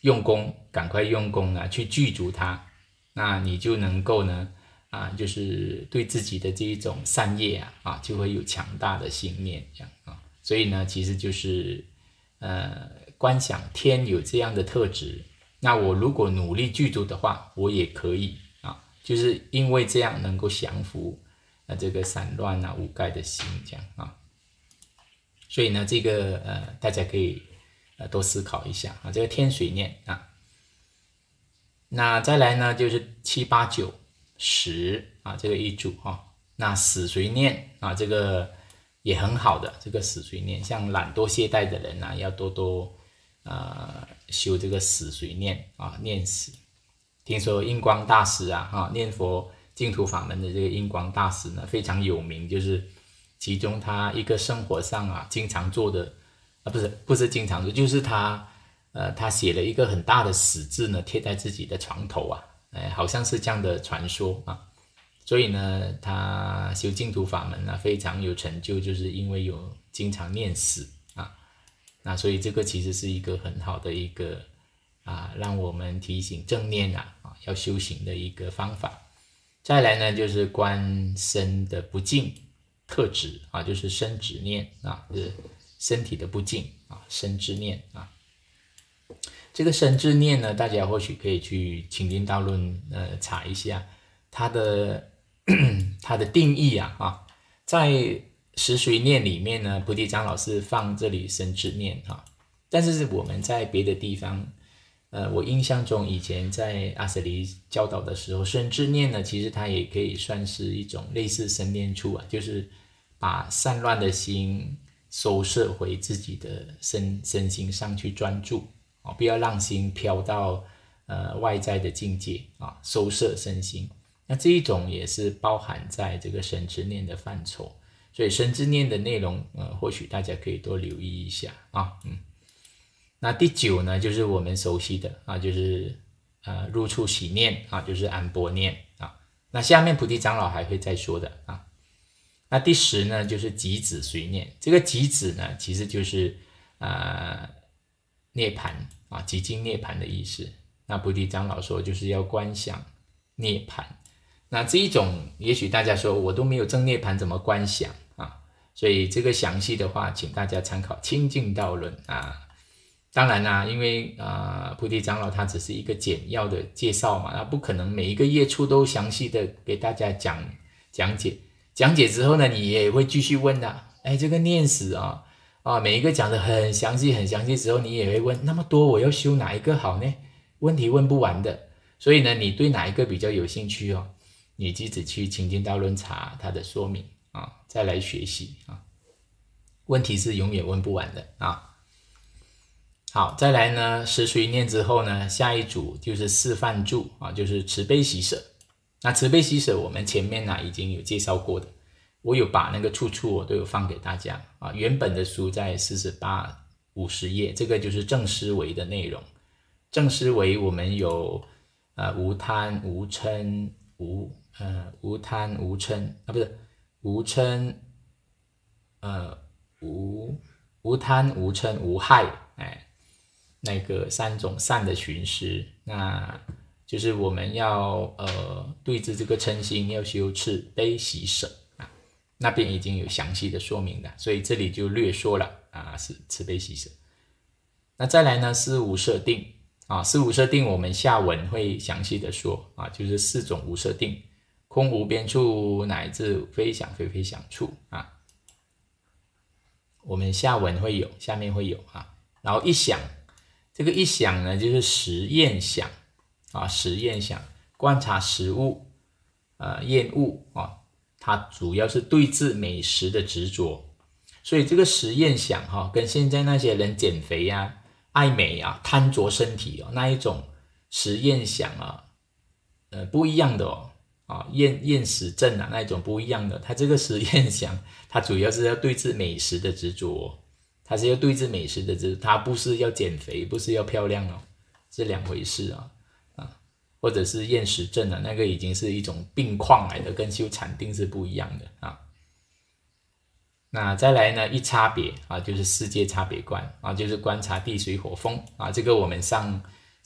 用功，赶快用功呢，去具足它，那你就能够呢，啊，就是对自己的这一种善业啊，啊，就会有强大的信念，这样啊。所以呢，其实就是呃，观想天有这样的特质，那我如果努力具足的话，我也可以啊，就是因为这样能够降服啊这个散乱啊无盖的心，这样啊。所以呢，这个呃，大家可以呃多思考一下啊，这个天水念啊。那再来呢，就是七八九十啊，这个一组哈、啊。那死随念啊，这个也很好的，这个死随念，像懒惰懈怠的人啊，要多多呃修这个死随念啊，念死。听说印光大师啊，哈、啊，念佛净土法门的这个印光大师呢，非常有名，就是其中他一个生活上啊，经常做的啊，不是不是经常做，就是他呃，他写了一个很大的死字呢，贴在自己的床头啊，哎，好像是这样的传说啊。所以呢，他修净土法门呢，非常有成就，就是因为有经常念死啊。那所以这个其实是一个很好的一个啊，让我们提醒正念啊，啊要修行的一个方法。再来呢，就是观身的不净特质啊，就是身止念啊，就是身体的不净啊，身之念啊。这个身之念呢，大家或许可以去清净道论呃查一下它的它的定义啊啊，在十随念里面呢，菩提长老是放这里身之念啊，但是我们在别的地方，呃，我印象中以前在阿舍离教导的时候，身之念呢，其实它也可以算是一种类似身念处啊，就是把散乱的心收摄回自己的身身心上去专注。不要让心飘到呃外在的境界啊，收摄身心。那这一种也是包含在这个身之念的范畴，所以身之念的内容，呃，或许大家可以多留意一下啊。嗯，那第九呢，就是我们熟悉的啊，就是呃入处喜念啊，就是安般念啊。那下面菩提长老还会再说的啊。那第十呢，就是极止随念。这个极止呢，其实就是呃涅槃啊，极尽涅槃的意思。那菩提长老说，就是要观想涅槃。那这一种，也许大家说我都没有证涅槃，怎么观想啊？所以这个详细的话，请大家参考《清净道论》啊。当然啦、啊，因为啊、呃，菩提长老他只是一个简要的介绍嘛，他不可能每一个页处都详细的给大家讲讲解。讲解之后呢，你也会继续问的、啊。哎，这个念死啊。啊，每一个讲的很详细很详细之后，你也会问那么多，我要修哪一个好呢？问题问不完的。所以呢，你对哪一个比较有兴趣哦，你自己去清净道论查它的说明啊，再来学习啊。问题是永远问不完的啊。好，再来呢，十随念之后呢，下一组就是示范住啊，就是慈悲喜舍。那慈悲喜舍我们前面呢已经有介绍过的。我有把那个处处我都有放给大家啊，原本的书在四十八、五十页，这个就是正思维的内容。正思维我们有呃无贪无嗔无呃无贪无嗔啊，不是无嗔呃无无贪无嗔无害，哎，那个三种善的寻思，那就是我们要呃对治这个嗔心，要修慈悲喜舍。那边已经有详细的说明了，所以这里就略说了啊，是慈悲喜舍。那再来呢，是无设定啊，是无设定，我们下文会详细的说啊，就是四种无设定：空无边处，乃至非想非非想处啊。我们下文会有，下面会有啊。然后一想，这个一想呢，就是实验想啊，实验想，观察食物，呃，厌恶啊。它主要是对治美食的执着，所以这个实验想哈、哦，跟现在那些人减肥啊、爱美啊、贪着身体哦那一种实验想啊，呃不一样的哦，啊厌厌食症啊那一种不一样的。它这个实验想，它主要是要对治美食的执着、哦，它是要对治美食的执着，它不是要减肥，不是要漂亮哦，是两回事啊。或者是厌食症啊，那个已经是一种病况来的，跟修禅定是不一样的啊。那再来呢，一差别啊，就是世界差别观啊，就是观察地水火风啊。这个我们上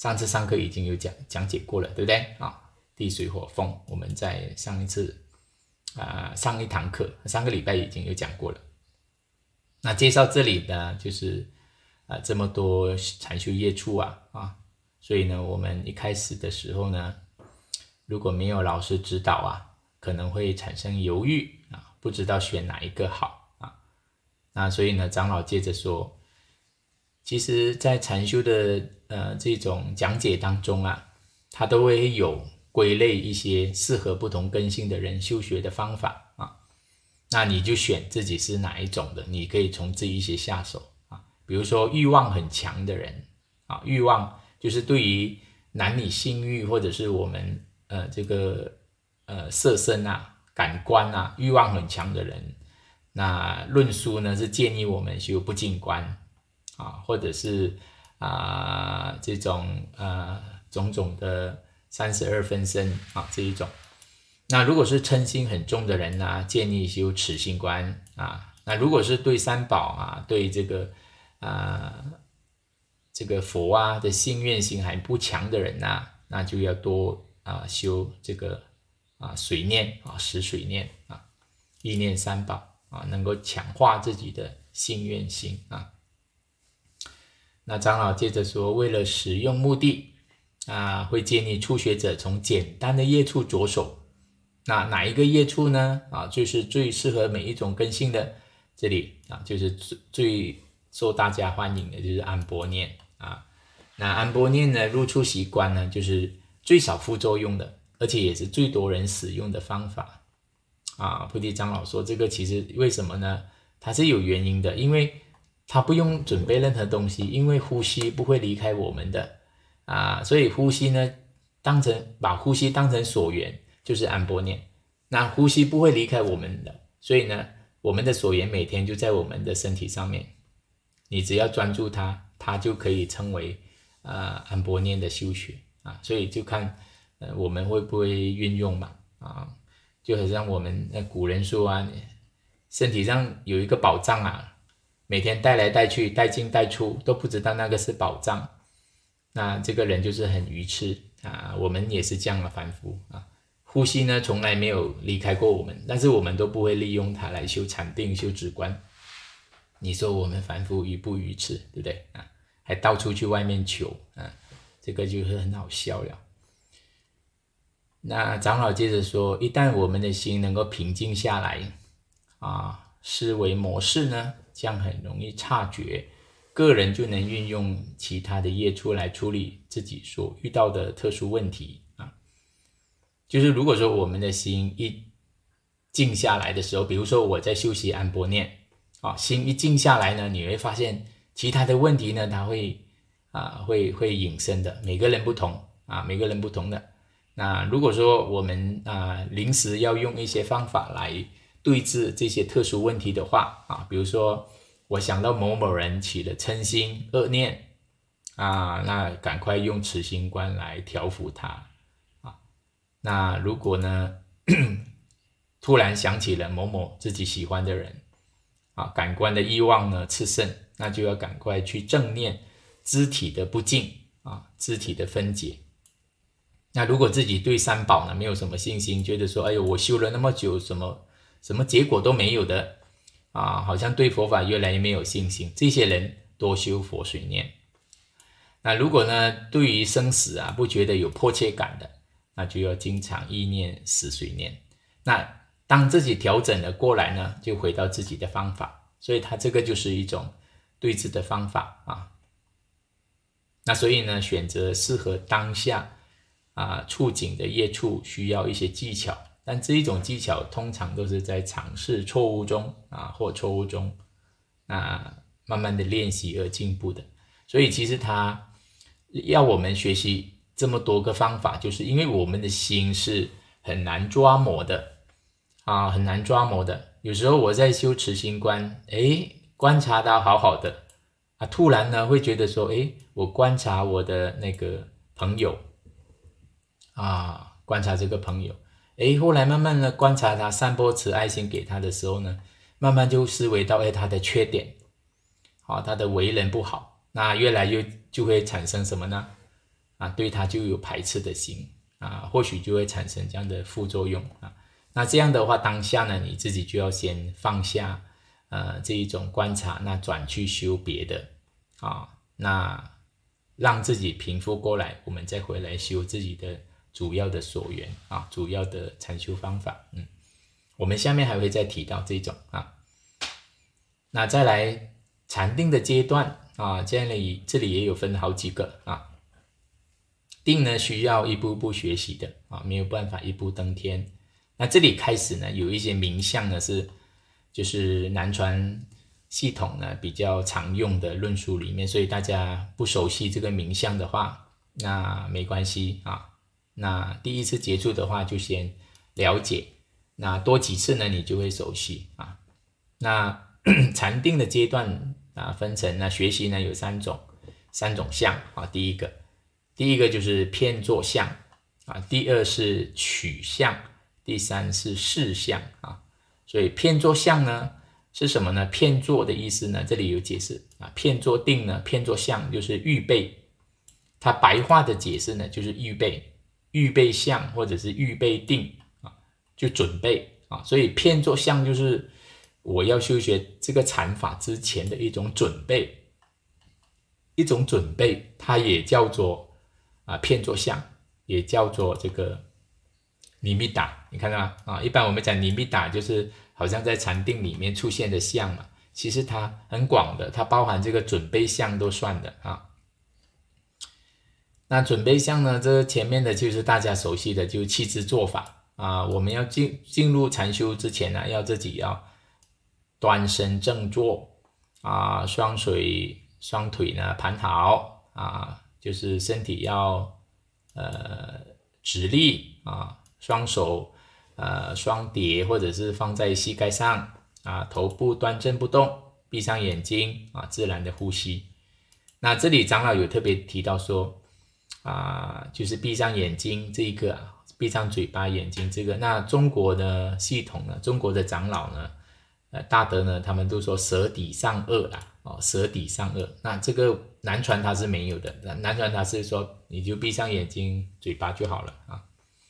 上次上课已经有讲讲解过了，对不对啊？地水火风，我们在上一次啊、呃、上一堂课，上个礼拜已经有讲过了。那介绍这里呢，就是啊、呃、这么多禅修业处啊啊，所以呢，我们一开始的时候呢，如果没有老师指导啊，可能会产生犹豫啊，不知道选哪一个好啊。那所以呢，长老接着说，其实在禅修的呃这种讲解当中啊，它都会有归类一些适合不同根性的人修学的方法啊。那你就选自己是哪一种的，你可以从这一些下手啊。比如说欲望很强的人啊，欲望就是对于男女性欲或者是我们呃这个呃色身啊、感官啊欲望很强的人，那论书呢是建议我们修不净观啊，或者是啊、呃、这种呃种种的三十二分身啊这一种。那如果是嗔心很重的人呢、啊，建议修持心观啊。那如果是对三宝啊，对这个啊这个佛啊的信愿心还不强的人呐、啊，那就要多啊修这个啊水念啊十水念啊，意念三宝啊，能够强化自己的信愿心啊。那长老接着说，为了实用目的啊，会建议初学者从简单的业处着手。那哪一个业处呢？啊，就是最适合每一种根性的。这里啊，就是最最受大家欢迎的，就是安般念啊。那安般念呢，入处习观呢，就是最少副作用的，而且也是最多人使用的方法啊。菩提长老说，这个其实为什么呢？它是有原因的，因为它不用准备任何东西，因为呼吸不会离开我们的啊，所以呼吸呢，当成把呼吸当成所缘。就是安般念，那呼吸不会离开我们的，所以呢，我们的所缘每天就在我们的身体上面，你只要专注它，它就可以称为呃安般念的修学啊。所以就看呃我们会不会运用嘛啊，就好像我们呃古人说啊，身体上有一个宝藏啊，每天带来带去，带进带出，都不知道那个是宝藏，那这个人就是很愚痴啊。我们也是这样的凡夫啊。呼吸呢，从来没有离开过我们，但是我们都不会利用它来修禅定、修止观。你说我们凡夫愚不愚痴，对不对啊？还到处去外面求啊，这个就是很好笑了。那长老接着说，一旦我们的心能够平静下来啊，思维模式呢，这样很容易察觉，个人就能运用其他的业处来处理自己所遇到的特殊问题。就是如果说我们的心一静下来的时候，比如说我在修习安般念啊，心一静下来呢，你会发现其他的问题呢，它会啊会会引申的，每个人不同啊，每个人不同的。那如果说我们啊临时要用一些方法来对治这些特殊问题的话啊，比如说我想到某某人起了嗔心恶念啊，那赶快用持心观来调伏他。那如果呢突然想起了某某自己喜欢的人啊，感官的欲望呢炽盛，那就要赶快去正念肢体的不净啊，肢体的分解。那如果自己对三宝呢没有什么信心，觉得说哎呦我修了那么久，什么什么结果都没有的啊，好像对佛法越来越没有信心，这些人多修佛水念。那如果呢对于生死啊不觉得有迫切感的，那就要经常意念死水念。那当自己调整了过来呢，就回到自己的方法，所以它这个就是一种对治的方法啊。那所以呢，选择适合当下啊处境的业处需要一些技巧，但这一种技巧通常都是在尝试错误中啊或错误中那慢慢的练习而进步的。所以其实它要我们学习这么多个方法，就是因为我们的心是很难抓摸的啊，很难抓摸的。有时候我在修持心观，诶，观察到好好的啊，突然呢会觉得说，诶，我观察我的那个朋友啊，观察这个朋友，诶，后来慢慢的观察他，散播慈爱心给他的时候呢，慢慢就思维到，诶，他的缺点，啊，他的为人不好，那越来越就会产生什么呢？ 啊，对它就有排斥的心啊，或许就会产生这样的副作用啊。那这样的话，当下呢，你自己就要先放下呃这一种观察，那转去修别的啊，那让自己平复过来，我们再回来修自己的主要的所缘啊，主要的禅修方法。嗯，我们下面还会再提到这种啊。那再来禅定的阶段啊，这里这里也有分好几个啊。定呢需要一步步学习的啊，没有办法一步登天。那这里开始呢，有一些名相呢是就是南传系统呢比较常用的论述里面，所以大家不熟悉这个名相的话，那没关系啊。那第一次接触的话，就先了解，那多几次呢，你就会熟悉啊。那禅定的阶段啊，分成呢学习呢有三种三种相啊。第一个，第一个就是片作相啊，第二是取相，第三是事相啊。所以片作相呢是什么呢？片作的意思呢，这里有解释啊。片作定呢，片作相就是预备，它白话的解释呢就是预备，预备相或者是预备定啊，就准备啊。所以片作相就是我要修学这个禅法之前的一种准备，一种准备，它也叫做啊片作相，也叫做这个尼密达，你看到吗？啊，一般我们讲尼密达就是好像在禅定里面出现的相嘛，其实它很广的，它包含这个准备相都算的啊。那准备相呢，这前面的就是大家熟悉的，就是气质做法啊。我们要进进入禅修之前呢，要自己要端身正坐啊，双腿双腿呢盘好啊，就是身体要呃直立啊，双手呃双叠或者是放在膝盖上啊，头部端正不动，闭上眼睛啊，自然的呼吸。那这里长老有特别提到说啊，就是闭上眼睛这一个，闭上嘴巴眼睛这个。那中国的系统呢，中国的长老呢，呃，大德呢，他们都说舌底上颚啦，哦，舌底上颚。那这个南传它是没有的，南传它是说你就闭上眼睛，嘴巴就好了啊。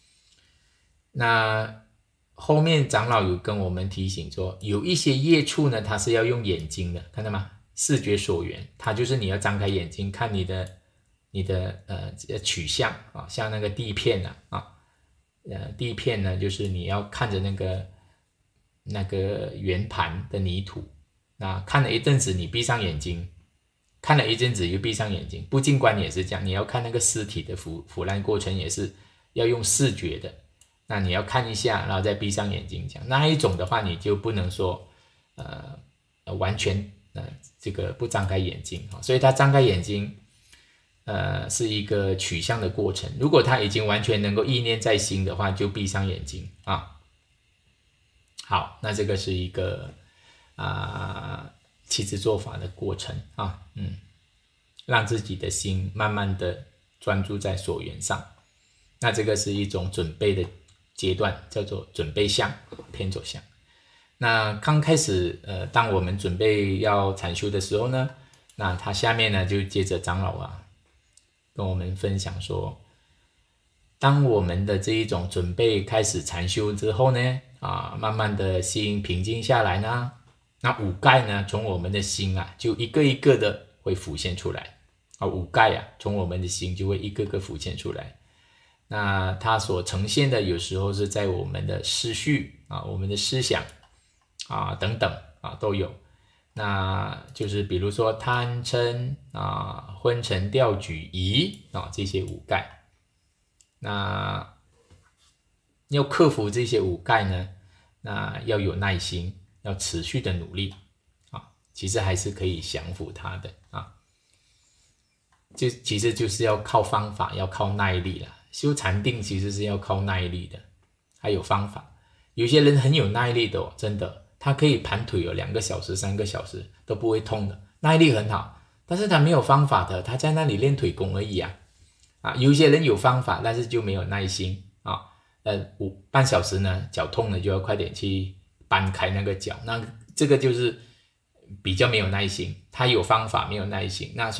那后面长老有跟我们提醒说，有一些业处呢，它是要用眼睛的，看到吗？视觉所缘，它就是你要张开眼睛看你的你的呃取向啊，像那个地片啊啊，呃地片呢，就是你要看着那个那个圆盘的泥土，那看了一阵子，你闭上眼睛，看了一阵子又闭上眼睛。不净观也是这样，你要看那个尸体的腐腐烂过程，也是要用视觉的。那你要看一下，然后再闭上眼睛讲。那一种的话，你就不能说呃完全呃这个不张开眼睛啊，所以他张开眼睛。呃，是一个取向的过程。如果他已经完全能够意念在心的话，就闭上眼睛啊。好，那这个是一个啊气质做法的过程啊，嗯，让自己的心慢慢的专注在所缘上。那这个是一种准备的阶段，叫做准备相，偏走相。那刚开始，呃，当我们准备要禅修的时候呢，那他下面呢就接着长老啊。跟我们分享说，当我们的这一种准备开始禅修之后呢，啊，慢慢的心平静下来呢，那五盖呢，从我们的心啊，就一个一个的会浮现出来啊，五盖啊，从我们的心就会一个个浮现出来。那它所呈现的，有时候是在我们的思绪啊，我们的思想啊等等啊都有。那就是比如说贪嗔啊、昏沉掉举疑啊这些五盖，那要克服这些五盖呢，那要有耐心，要持续的努力啊，其实还是可以降服它的啊，就其实就是要靠方法，要靠耐力啦。修禅定其实是要靠耐力的，还有方法。有些人很有耐力的哦，真的。他可以盘腿有两个小时、三个小时都不会痛的，耐力很好。但是他没有方法的，他在那里练腿功而已啊。啊，有些人有方法，但是就没有耐心啊。呃，五半小时呢，脚痛了就要快点去搬开那个脚，那这个就是比较没有耐心。他有方法，没有耐心，那所以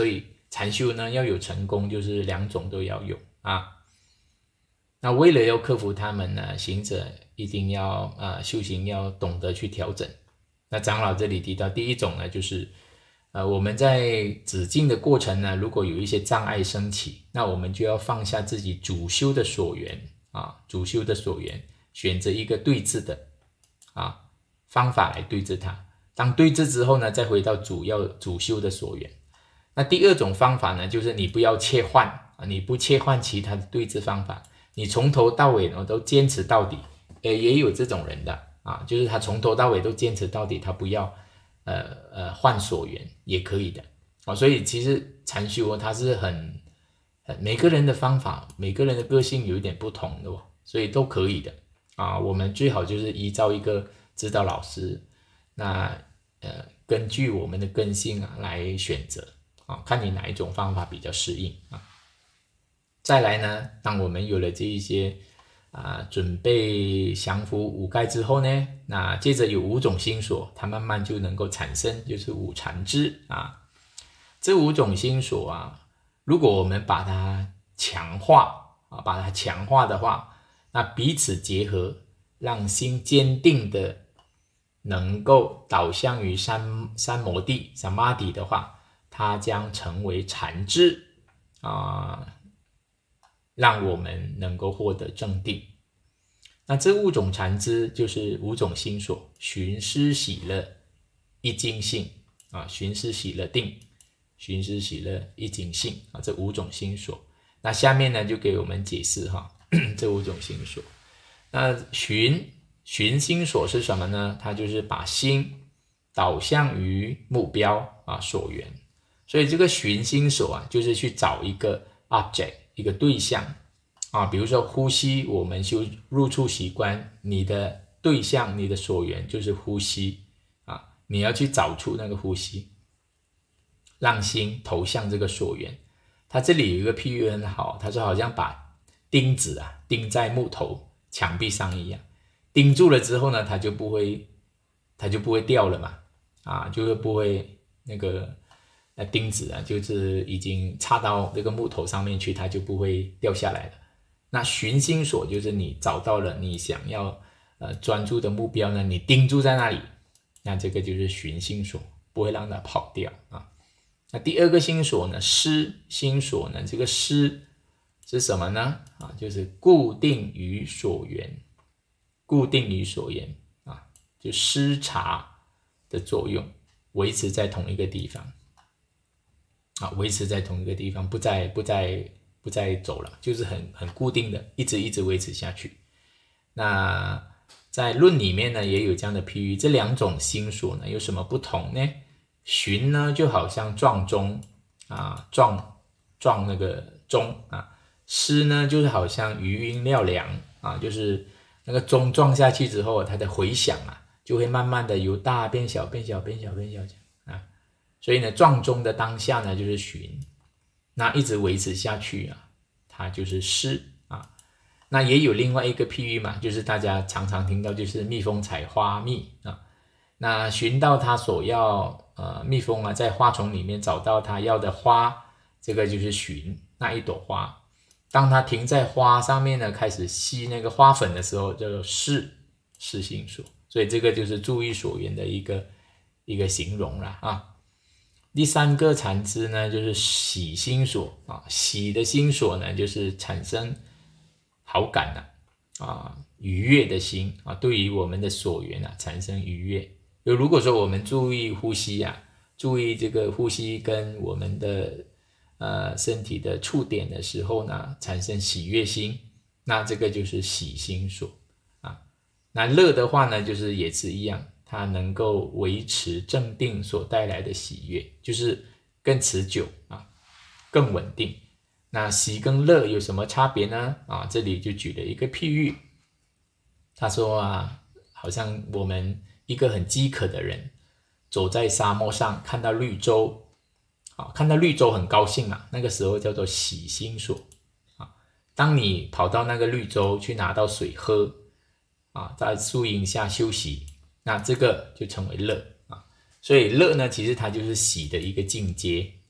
禅修呢要有成功，就是两种都要有啊。那为了要克服它们呢，行者一定要呃修行要懂得去调整。那长老这里提到第一种呢，就是呃我们在止境的过程呢，如果有一些障碍升起，那我们就要放下自己主修的所缘啊，主修的所缘，选择一个对治的啊方法来对治它。当对治之后呢，再回到主要主修的所缘。那第二种方法呢，就是你不要切换啊，你不切换其他的对治方法，你从头到尾呢都坚持到底。呃，也有这种人的啊，就是他从头到尾都坚持到底，他不要呃呃换所缘也可以的啊。所以其实禅修它是很很每个人的方法，每个人的个性有一点不同的哦，所以都可以的啊。我们最好就是依照一个指导老师，那呃根据我们的根性啊来选择啊，看你哪一种方法比较适应啊。再来呢，当我们有了这一些啊准备降伏五盖之后呢，那接着有五种心所，它慢慢就能够产生，就是五禅支啊。这五种心所啊，如果我们把它强化啊，把它强化的话，那彼此结合，让心坚定的能够导向于三三摩地 samadhi 的话，它将成为禅支啊，让我们能够获得正定。那这五种禅支就是五种心所：寻思喜乐一精性啊，寻思喜乐定，寻思喜乐一精性啊，这五种心所。那下面呢就给我们解释哈这五种心所。那寻寻心所是什么呢？它就是把心导向于目标啊所缘。所以这个寻心所啊，就是去找一个 object 一个对象啊，比如说呼吸，我们修入处习惯，你的对象你的所缘就是呼吸啊，你要去找出那个呼吸，让心投向这个所缘。它这里有一个譬喻很好，它说好像把钉子啊钉在木头墙壁上一样，钉住了之后呢，它就不会它就不会掉了嘛，啊，就是不会那个那钉子啊，就是已经插到这个木头上面去，它就不会掉下来了。那寻心所就是你找到了你想要呃专注的目标呢，你盯住在那里，那这个就是寻心所，不会让它跑掉啊。那第二个心所呢，思心所呢，这个思是什么呢？啊，就是固定于所缘，固定于所缘啊，就思察的作用，维持在同一个地方啊，维持在同一个地方，不再不再不再走了，就是很很固定的，一直一直维持下去。那在论里面呢，也有这样的譬喻，这两种心所呢有什么不同呢？寻呢就好像撞钟啊，撞撞那个钟啊，思呢就是好像余音绕梁啊，就是那个钟撞下去之后，它的回响啊，就会慢慢的由大变小，变小，变小，变小啊。所以呢，撞钟的当下呢就是寻，那一直维持下去啊，它就是思啊。那也有另外一个譬喻嘛，就是大家常常听到，就是蜜蜂采花蜜啊。那寻到它所要，呃，蜜蜂啊，在花丛里面找到它要的花，这个就是寻那一朵花。当它停在花上面呢，开始吸那个花粉的时候，叫做识识心所。所以这个就是注意所缘的一个一个形容啦啊。第三个禅支呢，就是喜心所啊，喜的心所呢，就是产生好感啊，啊愉悦的心啊，对于我们的所缘啊产生愉悦。就如果说我们注意呼吸啊，注意这个呼吸跟我们的呃身体的触点的时候呢，产生喜悦心，那这个就是喜心所啊。那乐的话呢，就是也是一样，它能够维持正定所带来的喜悦，就是更持久啊，更稳定。那喜跟乐有什么差别呢？啊，这里就举了一个譬喻，他说啊，好像我们一个很饥渴的人走在沙漠上，看到绿洲啊，看到绿洲很高兴啊，那个时候叫做喜心所啊。当你跑到那个绿洲去拿到水喝啊，在树荫下休息，那这个就成为乐啊。所以乐呢，其实它就是喜的一个进阶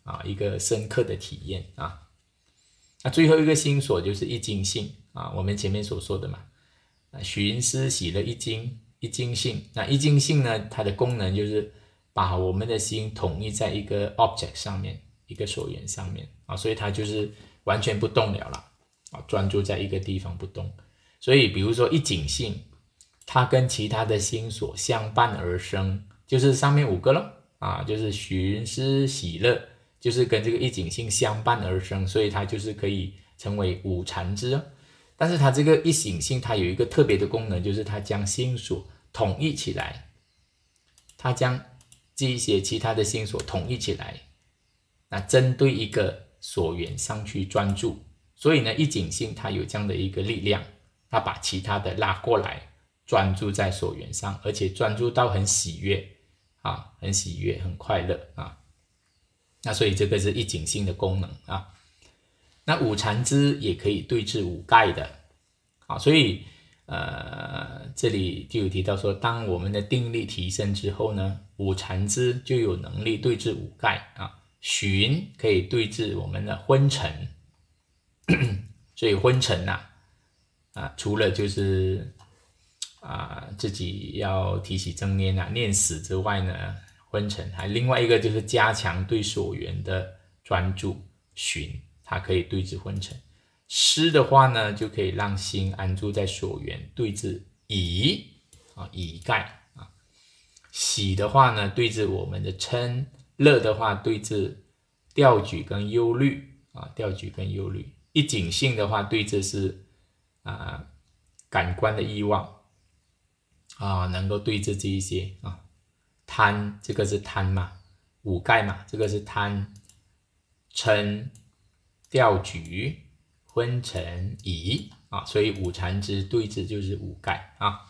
啊，一个深刻的体验啊。那最后一个心所就是一精性啊，我们前面所说的嘛，寻思喜乐一精一精性。那一精性呢，它的功能就是把我们的心统一在一个 object 上面，一个所缘上面啊，所以它就是完全不动了啦，啊，专注在一个地方不动。所以比如说一景性，它跟其他的心所相伴而生，就是上面五个咯啊，就是寻思喜乐，就是跟这个一景性相伴而生，所以它就是可以成为五禅支哦。但是它这个一景性，它有一个特别的功能，就是它将心所统一起来，它将这一些其他的心所统一起来，那针对一个所缘上去专注。所以呢，一景性它有这样的一个力量，它把其他的拉过来，专注在所缘上，而且专注到很喜悦啊，很喜悦，很快乐啊。那所以这个是一景性的功能啊。那五禅支也可以对治五盖的啊，所以呃这里就有提到说，当我们的定力提升之后呢，五禅支就有能力对治五盖啊。寻可以对治我们的昏沉，所以昏沉呐、啊，啊除了就是啊自己要提起正念啊念死之外呢，昏沉还另外一个就是加强对所缘的专注，寻它可以对治昏沉。思的话呢，就可以让心安住在所缘，对治疑啊疑盖啊。喜的话呢，对治我们的嗔；乐的话，对治调举跟忧虑啊，调举跟忧虑。一景性的话，对治是啊感官的欲望啊，能够对治这一些啊。贪，这个是贪嘛，五盖嘛，这个是贪、嗔、调举、昏沉、疑啊，所以五禅支对治就是五盖啊。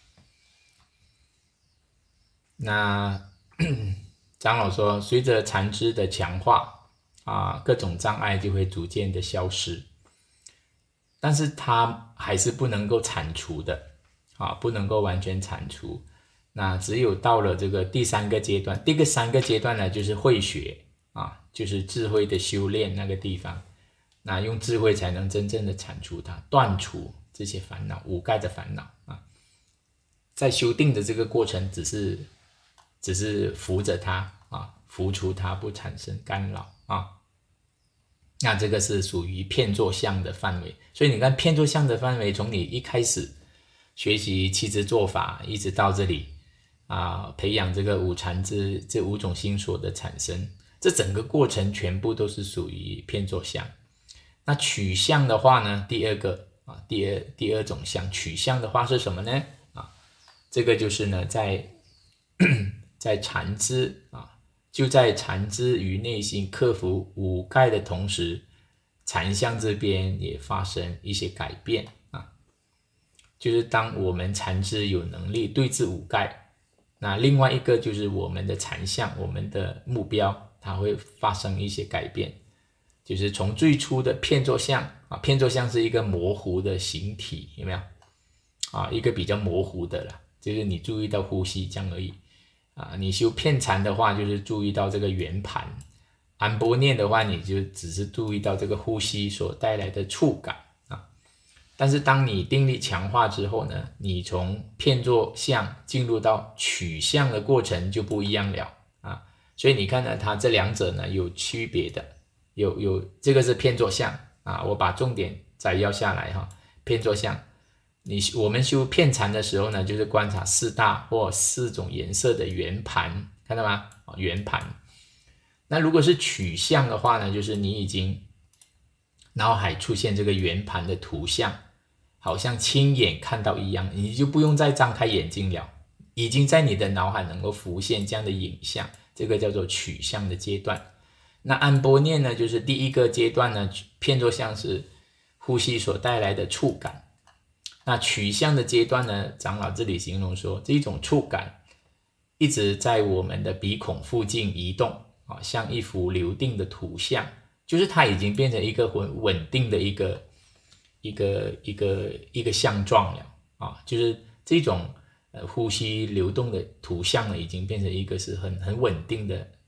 那长老说，随着禅支的强化啊，各种障碍就会逐渐的消失，但是它还是不能够铲除的啊，不能够完全铲除。那只有到了这个第三个阶段，第个三个阶段呢，就是慧学啊，就是智慧的修炼那个地方。那用智慧才能真正的铲除它，断除这些烦恼，五盖的烦恼啊。在修定的这个过程，只是只是扶着它啊，扶除它不产生干扰啊。那这个是属于片作相的范围，所以你看片作相的范围，从你一开始学习七支坐法，一直到这里啊，培养这个五禅支这五种心所的产生，这整个过程全部都是属于片作相。那取相的话呢，第二个啊，第二第二种相，取相的话是什么呢？啊，这个就是呢，在在禅支啊，就在禅支于内心克服五盖的同时，禅相这边也发生一些改变啊。就是当我们禅支有能力对治五盖，那另外一个就是我们的禅相，我们的目标，它会发生一些改变。就是从最初的片作相啊，片作相是一个模糊的形体，有没有啊？一个比较模糊的啦，就是你注意到呼吸这样而已啊。你修片禅的话，就是注意到这个圆盘；安般念的话，你就只是注意到这个呼吸所带来的触感啊。但是当你定力强化之后呢，你从片作相进入到取相的过程就不一样了啊。所以你看呢，它这两者呢有区别的。有有这个是片作相啊，我把重点摘要下来哈。片作相，你我们修片禅的时候呢，就是观察四大或四种颜色的圆盘，看到吗？圆盘。那如果是取相的话呢，就是你已经脑海出现这个圆盘的图像，好像亲眼看到一样，你就不用再张开眼睛了，已经在你的脑海能够浮现这样的影像，这个叫做取相的阶段。那安般念呢，就是第一个阶段呢，片作相是呼吸所带来的触感。那取相的阶段呢，长老这里形容说，这种触感一直在我们的鼻孔附近移动啊，像一幅流定的图像，就是它已经变成一个很稳定的一个一个一个一个相状了啊，就是这种呃呼吸流动的图像呢，已经变成一个是很很稳定的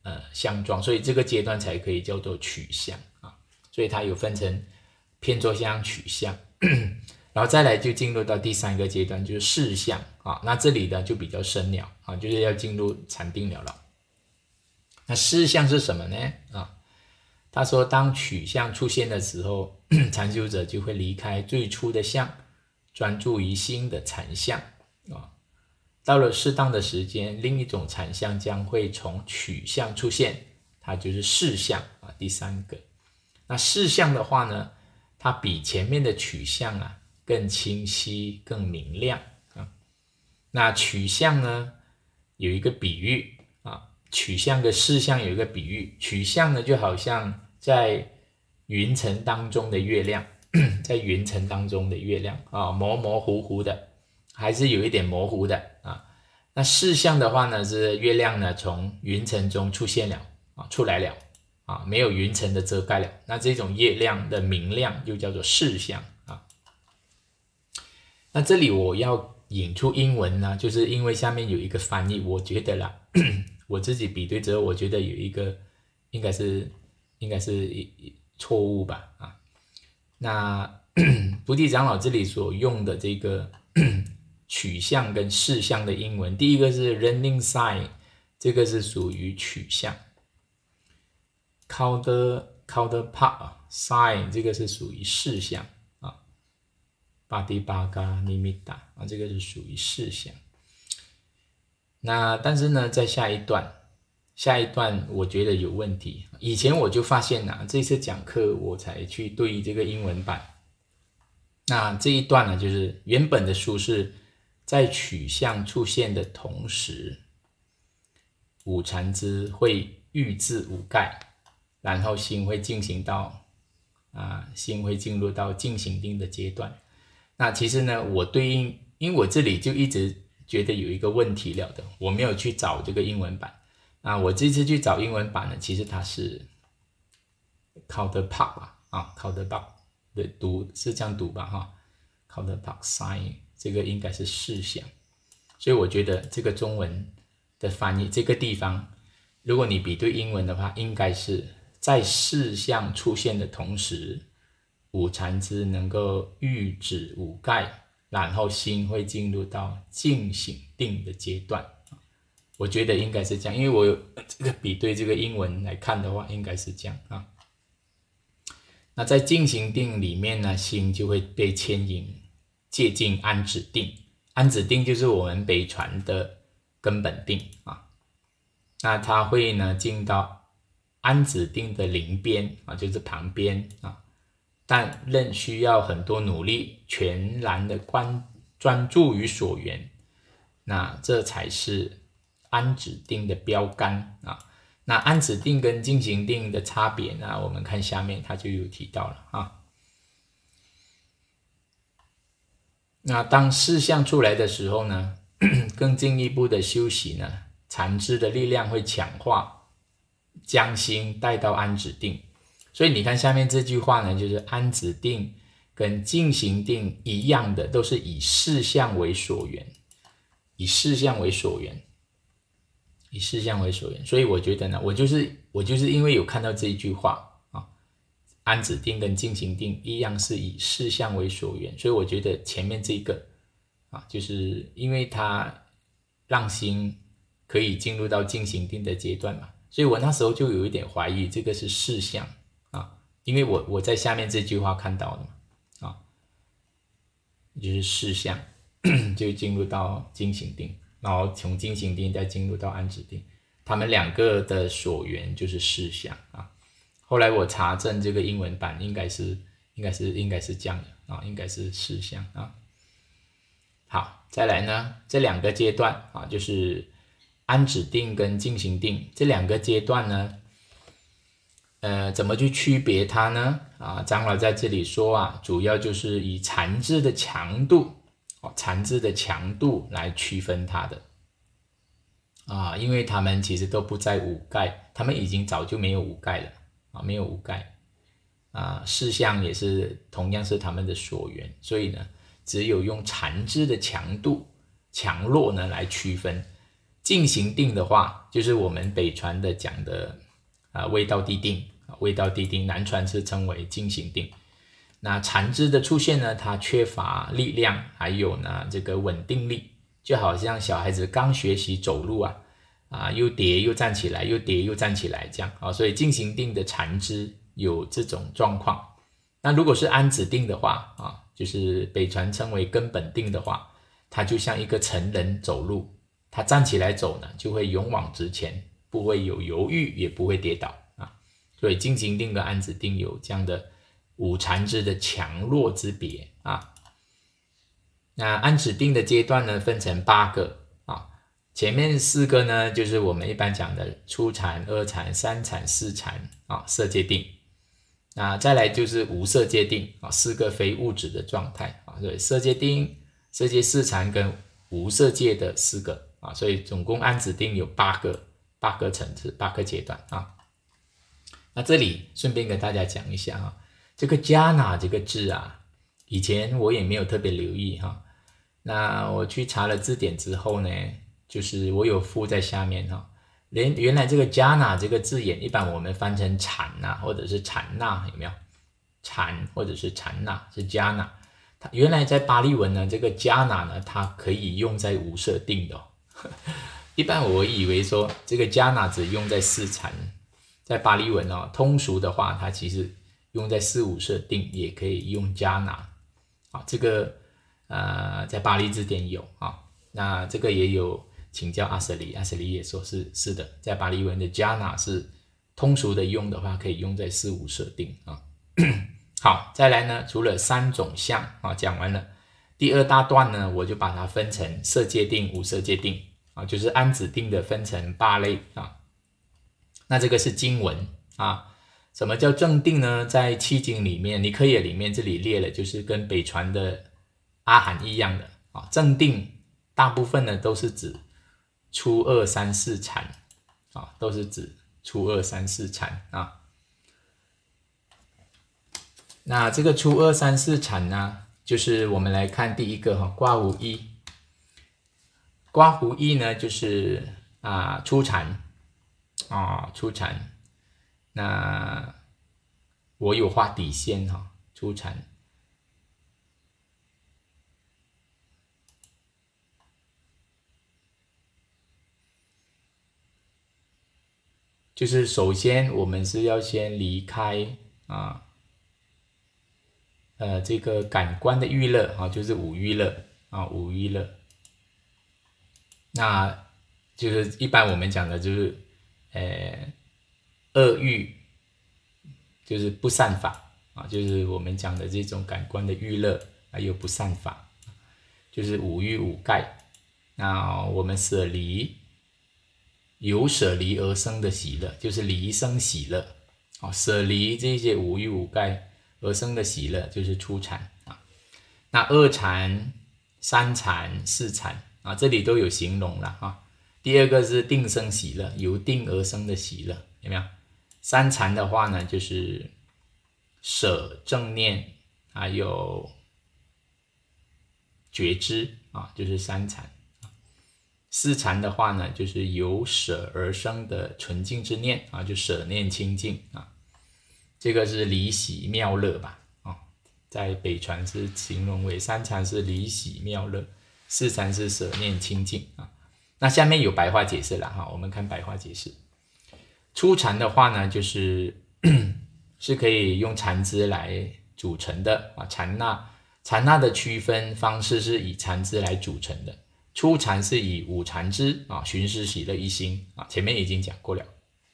呃相状，所以这个阶段才可以叫做取相啊。所以它有分成偏坐相、取相，然后再来就进入到第三个阶段，就是事相啊。那这里呢就比较深了啊，就是要进入禅定了了。那事相是什么呢？啊，他说当取相出现的时候，禅修者就会离开最初的相，专注于心的禅相啊。到了适当的时间，另一种禅相将会从取相出现，它就是事相啊。第三个，那事相的话呢，它比前面的取相啊更清晰、更明亮啊。那取相呢有一个比喻啊，取相跟事相有一个比喻，取相呢就好像在云层当中的月亮，在云层当中的月亮啊，模模糊糊的，还是有一点模糊的啊。那事相的话呢，是月亮呢从云层中出现了啊，出来了啊，没有云层的遮盖了。那这种月亮的明亮就叫做事相啊。那这里我要引出英文呢，就是因为下面有一个翻译，我觉得啦，我自己比对之后，我觉得有一个应该是应该是错误吧啊。那菩提长老这里所用的这个取相跟事相的英文，第一个是 running sign， 这个是属于取相。counter counterpart sign 这个是属于事相啊。Patipaga nimitta 啊，这个是属于事相。那但是呢，在下一段，下一段我觉得有问题。以前我就发现啊，这次讲课我才去对这个英文版。那这一段呢，就是原本的书是在取相出现的同时，五禅支会欲至五盖，然后心会进行到啊，心会进入到静行定的阶段。那其实呢，我对应，因为我这里就一直觉得有一个问题了的，我没有去找这个英文版啊。我这次去找英文版呢，其实它是 counterpart 吧啊 counterpart 的读是这样读吧哈 counterpart sign 这个应该是事相，所以我觉得这个中文的翻译这个地方，如果你比对英文的话，应该是在事相出现的同时，五禅支能够御止五盖，然后心会进入到静醒定的阶段。我觉得应该是这样，因为我有这个比对这个英文来看的话，应该是这样啊。那在静行定里面呢，心就会被牵引接近安止定，安止定就是我们北传的根本定啊。那它会呢进到安止定的邻边啊，就是旁边啊，但仍需要很多努力，全然的关专注于所缘，那这才是安止定的标杆啊。那安止定跟静行定的差别呢，我们看下面它就有提到了啊。那当事相出来的时候呢，更进一步的修习呢，禅支的力量会强化，将心带到安止定。所以你看下面这句话呢，就是安止定跟静行定一样的，都是以事相为所缘，以事相为所缘。以事相为所缘，所以我觉得呢，我就是我就是因为有看到这一句话啊，安止定跟静行定一样是以事相为所缘，所以我觉得前面这个啊，就是因为它让心可以进入到静行定的阶段嘛，所以我那时候就有一点怀疑这个是事相啊，因为我我在下面这句话看到的嘛啊，就是事相就进入到静行定。然后从静行定再进入到安止定，他们两个的所缘就是事相啊。后来我查证这个英文版，应该是应该是应该是这样的啊，应该是事相啊。好，再来呢，这两个阶段啊，就是安止定跟静行定这两个阶段呢，呃，怎么去区别它呢？啊，长老在这里说啊，主要就是以禅支的强度。哦，禅支的强度来区分它的啊，因为他们其实都不在五盖，他们已经早就没有五盖了啊，没有五盖啊，事相也是同样是他们的所缘，所以呢，只有用禅支的强度强弱呢来区分进行定的话，就是我们北传的讲的啊未到地定，未到地定，南传是称为进行定。那禅支的出现呢，它缺乏力量，还有呢这个稳定力，就好像小孩子刚学习走路啊，啊又跌又站起来，又跌又站起来这样啊，所以进行定的禅支有这种状况。那如果是安止定的话啊，就是北传称为根本定的话，它就像一个成人走路，他站起来走呢，就会勇往直前，不会有犹豫，也不会跌倒啊。所以进行定跟安止定有这样的五禅支的强弱之别啊。那安止定的阶段呢，分成八个啊，前面四个呢，就是我们一般讲的初禅、二禅、三禅、四禅啊，色界定。那再来就是无色界定啊，四个非物质的状态啊，所以色界定、色界四禅跟无色界的四个啊，所以总共安止定有八个八个层次、八个阶段啊。那这里顺便跟大家讲一下啊，这个迦那这个字啊，以前我也没有特别留意哈。那我去查了字典之后呢，就是我有附在下面哈。连原来这个迦那这个字眼，一般我们翻成禅呐，或者是禅那，有没有？禅或者是禅那是迦那。它原来在巴利文呢，这个迦那呢，它可以用在无色定的、哦。一般我以为说这个迦那只用在四禅，在巴利文哦，通俗的话，它其实用在四无色定也可以用迦那啊。这个呃，在巴利字典有啊，那这个也有。请教阿舍利，阿舍利也说是是的，在巴利文的迦那是通俗的用的话，可以用在四无色定啊。好，再来呢，除了三种相啊讲完了，第二大段呢，我就把它分成色界定、无色界定啊，就是安止定的分成八类啊。那这个是经文啊，什么叫正定呢？在契经里面，尼科耶里面这里列了，就是跟北传的阿含一样的啊，正定大部分呢都是指初二三四禅啊，都是指初二三四禅啊。那这个初二三四禅呢，就是我们来看第一个哈，刮胡一。刮胡一呢，就是啊初禅啊初禅。那我有画底线哈，初禅。就是首先我们是要先离开啊，呃，这个感官的娱乐啊，就是五欲乐啊，五欲乐。那就是一般我们讲的就是，呃，恶欲，就是不善法啊，就是我们讲的这种感官的娱乐，还有不善法，就是五欲五盖。那我们舍离。由舍离而生的喜乐，就是离生喜乐啊，舍离这些五欲五盖而生的喜乐，就是初禅啊。那二禅、三禅、四禅啊，这里都有形容了啊。第二个是定生喜乐，由定而生的喜乐，有没有？三禅的话呢，就是舍正念，还有觉知啊，就是三禅。四禅的话呢，就是由舍而生的纯净之念啊，就舍念清净啊，这个是离喜妙乐吧啊，在北传是形容为三禅是离喜妙乐，四禅是舍念清净啊。那下面有白话解释了哈，我们看白话解释。初禅的话呢，就是是可以用禅支来组成的啊，禅那禅那的区分方式是以禅支来组成的。初禅是以五禅支啊，寻思喜乐一心啊，前面已经讲过了。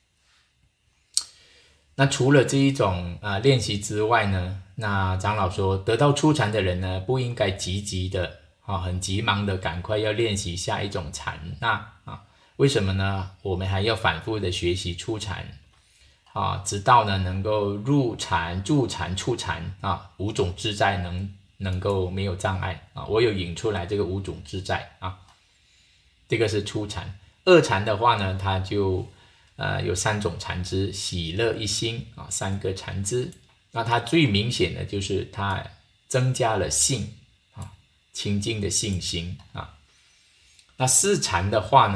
那除了这一种啊练习之外呢，那长老说，得到初禅的人呢，不应该急急的啊，很急忙的赶快要练习下一种禅那啊，为什么呢？我们还要反复的学习初禅啊，直到呢能够入禅、住禅、处禅啊五种自在能。能够没有障碍啊，我有引出来这个五种自在啊，这个是初禅。二禅的话呢，它就呃有三种禅支，喜乐一心啊，三个禅支。那它最明显的就是它增加了信啊，清净的信心啊。那四禅的话呢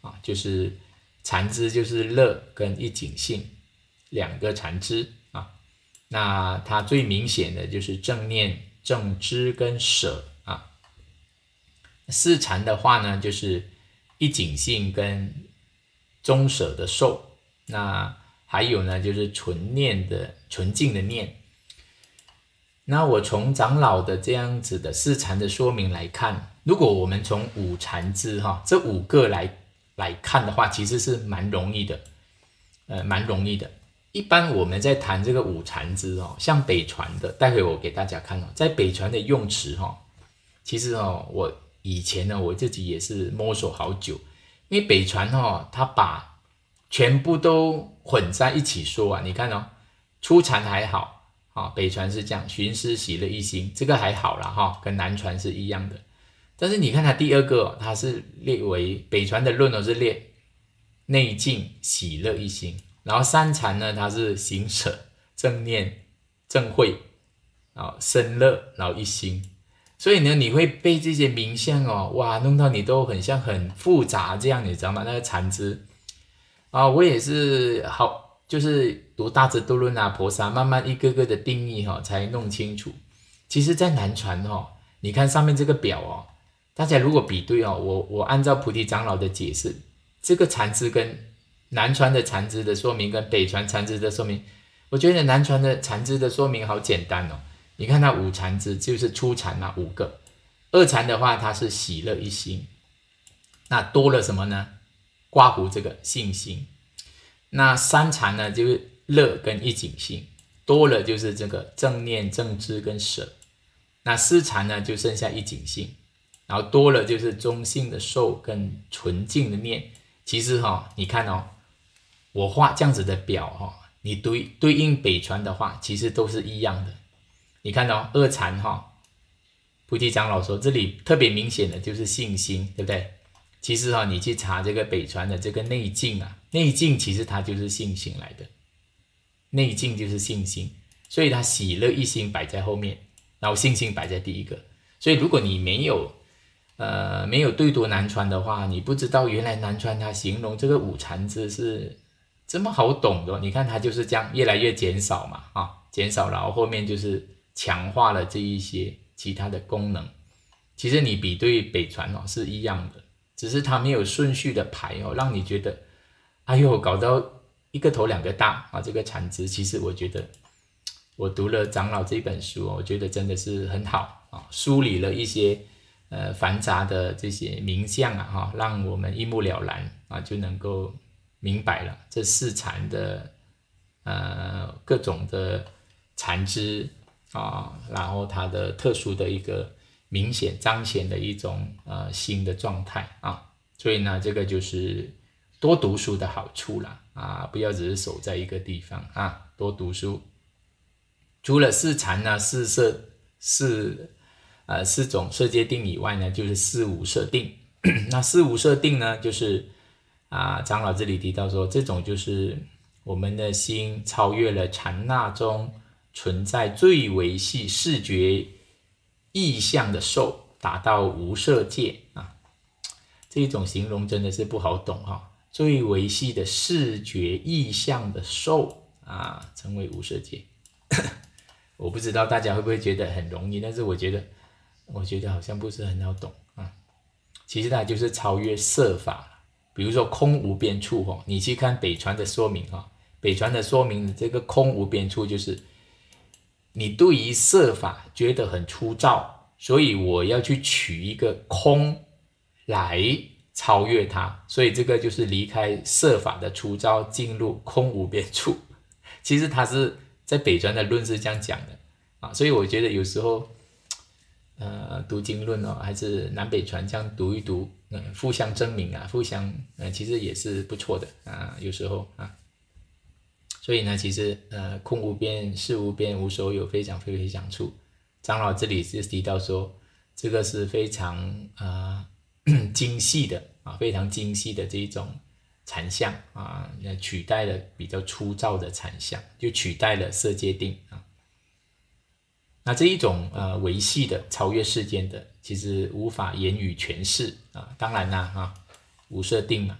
啊，就是禅支就是乐跟一景性两个禅支啊。那它最明显的就是正念、正知跟舍啊。四禅的话呢，就是一景性跟中舍的受。那还有呢，就是纯念的纯净的念。那我从长老的这样子的四禅的说明来看，如果我们从五禅支哈这五个来来看的话，其实是蛮容易的，呃，蛮容易的。一般我们在谈这个五禅支哦，像北传的，待会我给大家看哦，在北传的用词哈，其实哦，我以前呢我自己也是摸索好久，因为北传哦，它把全部都混在一起说啊，你看哦，初禅还好。啊，北传是这样，寻思喜乐一心，这个还好啦哈，跟南传是一样的。但是你看它第二个，它是列为北传的论哦，是列内静喜乐一心，然后三禅呢，它是行舍正念正慧啊生乐，然后一心。所以呢，你会背这些名相哦，哇，弄到你都很像很复杂这样，你知道吗？那个禅支啊，我也是好。就是读大智度论啊、婆沙，慢慢一个个的定义哈、哦，才弄清楚。其实，在南传哈、哦，你看上面这个表哦，大家如果比对哦，我我按照菩提长老的解释，这个禅支跟南传的禅支的说明跟北传禅支的说明，我觉得南传的禅支的说明好简单哦。你看它五禅支就是初禅嘛，五个；二禅的话，它是喜乐一心，那多了什么呢？刮胡这个信心。那三禅呢，就是乐跟一景性，多了就是这个正念、正知跟舍。那四禅呢，就剩下一景性，然后多了就是中性的受跟纯净的念。其实哈、哦，你看哦，我画这样子的表哈、哦，你对对应北传的话，其实都是一样的。你看哦，二禅哈、哦，菩提长老说这里特别明显的就是信心，对不对？其实哈、哦，你去查这个北传的这个内境啊，内境其实它就是信心来的，内境就是信心，所以它喜乐一心摆在后面，然后信心摆在第一个。所以如果你没有呃没有对读南传的话，你不知道原来南传它形容这个五禅支是这么好懂的。你看它就是这样越来越减少嘛，啊，减少，然后后面就是强化了这一些其他的功能。其实你比对北传哦是一样的。只是它没有顺序的排哦，让你觉得，哎呦，搞到一个头两个大啊！这个禅支，其实我觉得，我读了长老这本书，我觉得真的是很好啊，梳理了一些呃繁杂的这些名相啊，哈，让我们一目了然啊，就能够明白了这四禅的呃各种的禅支啊，然后它的特殊的一个。明显彰显的一种呃新的状态啊，所以呢，这个就是多读书的好处啦啊，不要只是守在一个地方啊，多读书。除了四禅呢、四摄、四呃四种色界定以外呢，就是四无色定。那四无色定呢，就是啊，长老这里提到说，这种就是我们的心超越了禅那中存在最维系视觉。意象的受达到无色界啊，这一种形容真的是不好懂哈、哦。最维系的视觉意象的受啊，成为无色界。我不知道大家会不会觉得很容易，但是我觉得，我觉得好像不是很好懂啊。其实它就是超越色法，比如说空无边处哈，你去看北传的说明哈，北传的说明的这个空无边处就是。你对于色法觉得很粗糙，所以我要去取一个空来超越它，所以这个就是离开色法的粗糙，进入空无边处。其实他是在北传的论是这样讲的啊，所以我觉得有时候，呃，读经论哦，还是南北传这样读一读，嗯、呃，互相证明啊，互相，呃，其实也是不错的啊，有时候啊。所以呢，其实呃，空无边、事无边、无所有，非常非非常处。长老这里是提到说，这个是非常啊、呃、精细的啊，非常精细的这一种禅相啊，取代了比较粗糙的禅相，就取代了色界定啊。那这一种呃维系的、超越世间的，其实无法言语诠释啊。当然啦，哈、啊，无色定嘛。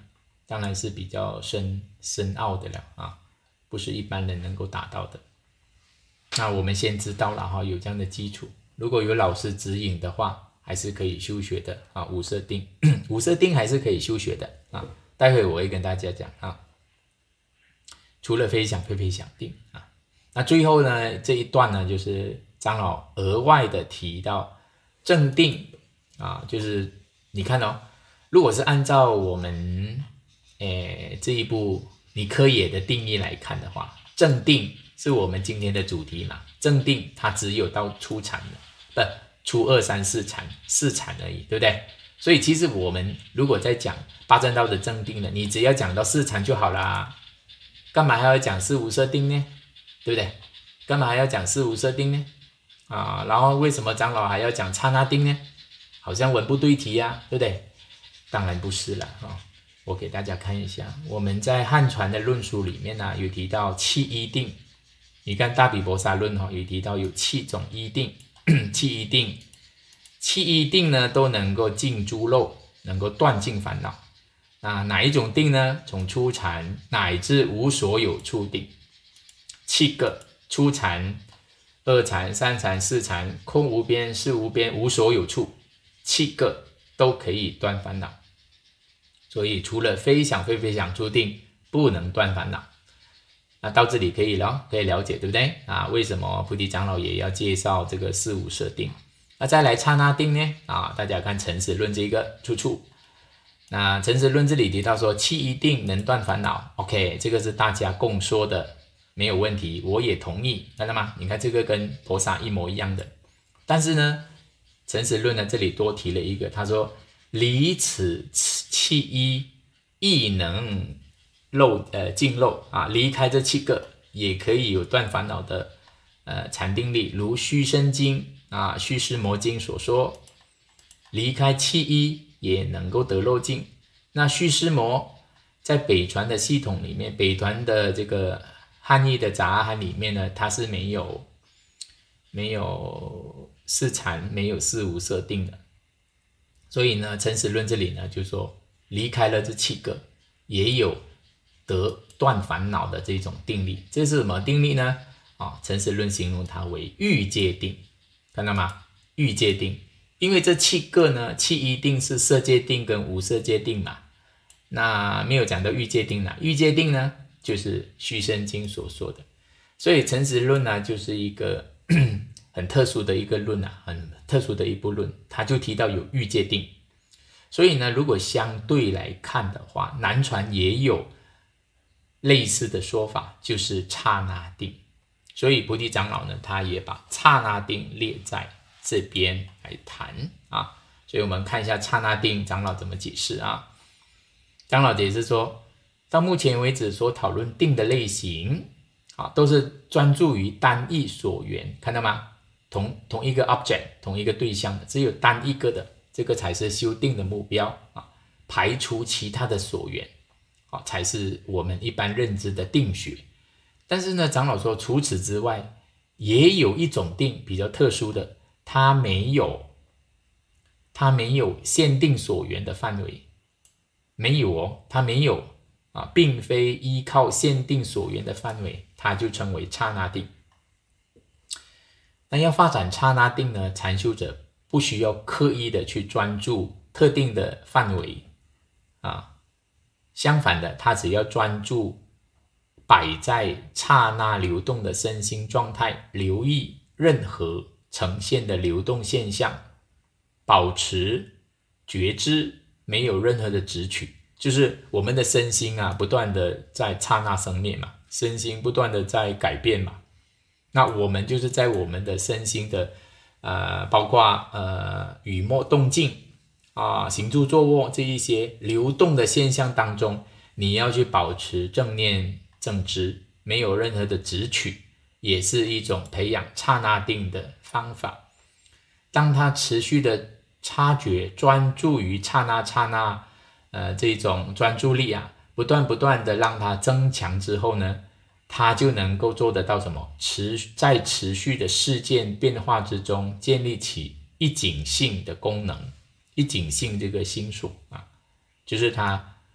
当然是比较深深奥的了啊，不是一般人能够达到的。那我们先知道了哈，有这样的基础，如果有老师指引的话，还是可以修学的啊。五色定，五色定还是可以修学的啊。待会我会跟大家讲啊。除了非想非非想定啊，那最后呢这一段呢，就是长老额外的提到正定啊，就是你看哦，如果是按照我们诶这一部尼科也的定义来看的话，正定是我们今天的主题嘛。正定它只有到初禅的，不，初二三四禅四禅而已，对不对？所以其实我们如果在讲八正道的正定呢，你只要讲到四禅就好啦，干嘛还要讲四无色定呢？对不对？干嘛还要讲四无色定呢？啊，然后为什么长老还要讲刹那定呢？好像文不对题啊，对不对？当然不是了啊、哦！我给大家看一下，我们在汉传的论述里面呢、啊，有提到七依定。你看大毗婆沙论哈、哦，有提到有七种依定，七依定，七依定呢都能够尽诸漏，能够断尽烦恼。那哪一种定呢？从初禅乃至无所有处定，七个：初禅、二禅、三禅、四禅、空无边、事无边、无所有处，七个都可以断烦恼。所以除了非想非非想处定不能断烦恼。那到这里可以了，可以了解对不对啊？为什么菩提长老也要介绍这个四无色定？那再来刹那定呢？啊，大家看陈实论这个出处。那陈实论这里提到说七依定能断烦恼 ，OK， 这个是大家共说的，没有问题，我也同意，看到吗？你看这个跟婆沙一模一样的。但是呢，陈实论呢这里多提了一个，他说离此七依亦能漏呃尽漏啊，离开这七个也可以有断烦恼的呃禅定力，如须生经啊、须湿摩经所说，离开七依也能够得漏尽。那须湿摩在北传的系统里面，北传的这个汉译的杂阿含里面呢，它是没有没有四禅，没有四无色定的。所以呢，陈实论这里呢就说离开了这七个，也有得断烦恼的这种定力。这是什么定力呢？啊，陈实论形容它为欲界定，看到吗？欲界定，因为这七个呢，七依定是色界定跟无色界定嘛，那没有讲到欲界定啦。欲界定呢，就是须生经所说的。所以陈实论呢，就是一个很特殊的一个论啊，很特殊的一部论，他就提到有欲界定。所以呢，如果相对来看的话，南传也有类似的说法，就是刹那定。所以菩提长老呢，他也把刹那定列在这边来谈啊。所以我们看一下刹那定长老怎么解释啊。长老解释说，到目前为止所讨论定的类型啊，都是专注于单一所缘，看到吗？同同一个 object， 同一个对象的，只有单一个的，这个才是修定的目标啊。排除其他的所缘，啊，才是我们一般认知的定学。但是呢，长老说，除此之外，也有一种定比较特殊的，它没有，它没有限定所缘的范围，没有哦，它没有啊，并非依靠限定所缘的范围，它就称为刹那定。那要发展刹那定呢，禅修者不需要刻意的去专注特定的范围啊，相反的，他只要专注摆在刹那流动的身心状态，留意任何呈现的流动现象，保持觉知，没有任何的执取，就是我们的身心啊，不断的在刹那生灭嘛，身心不断的在改变嘛。那我们就是在我们的身心的呃，包括呃语默动静啊、行住坐卧这一些流动的现象当中，你要去保持正念正知，没有任何的执取，也是一种培养刹那定的方法。当他持续的察觉，专注于刹那刹那呃这种专注力啊，不断不断的让它增强之后呢，他就能够做得到什么？持在持续的事件变化之中，建立起一景性的功能，一景性这个心所啊，就是他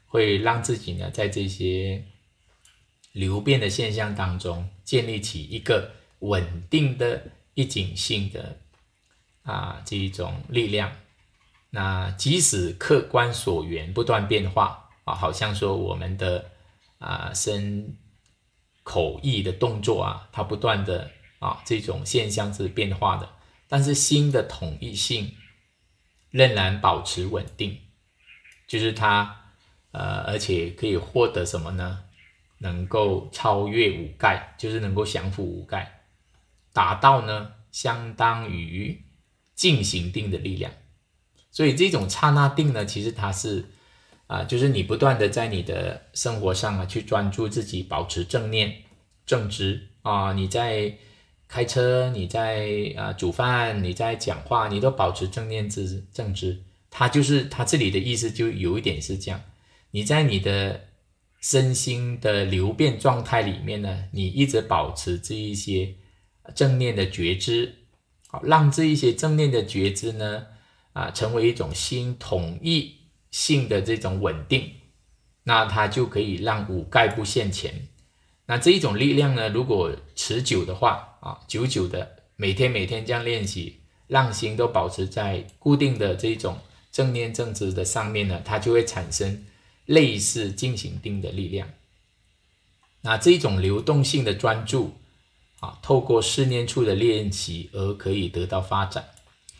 会让自己呢在这些流变的现象当中建立起一个稳定的一景性的啊这一种力量。那即使客观所缘不断变化啊，好像说我们的啊身口意的动作啊，它不断的啊这种现象是变化的，但是心的统一性仍然保持稳定，就是它呃而且可以获得什么呢？能够超越五盖，就是能够降伏五盖，达到呢相当于静行定的力量。所以这种刹那定呢，其实它是啊、呃，就是你不断的在你的生活上啊去专注自己，保持正念正知啊、呃，你在开车，你在啊、呃、煮饭，你在讲话，你都保持正念知正知。它就是它这里的意思就有一点是这样，你在你的身心的流变状态里面呢，你一直保持这一些正念的觉知，好，让这一些正念的觉知呢啊，成为一种心统一性的这种稳定，那它就可以让五盖不现前。那这一种力量呢，如果持久的话啊，久久的每天每天这样练习，让心都保持在固定的这种正念正知的上面呢，它就会产生类似静行定的力量。那这种流动性的专注啊，透过四念处的练习而可以得到发展。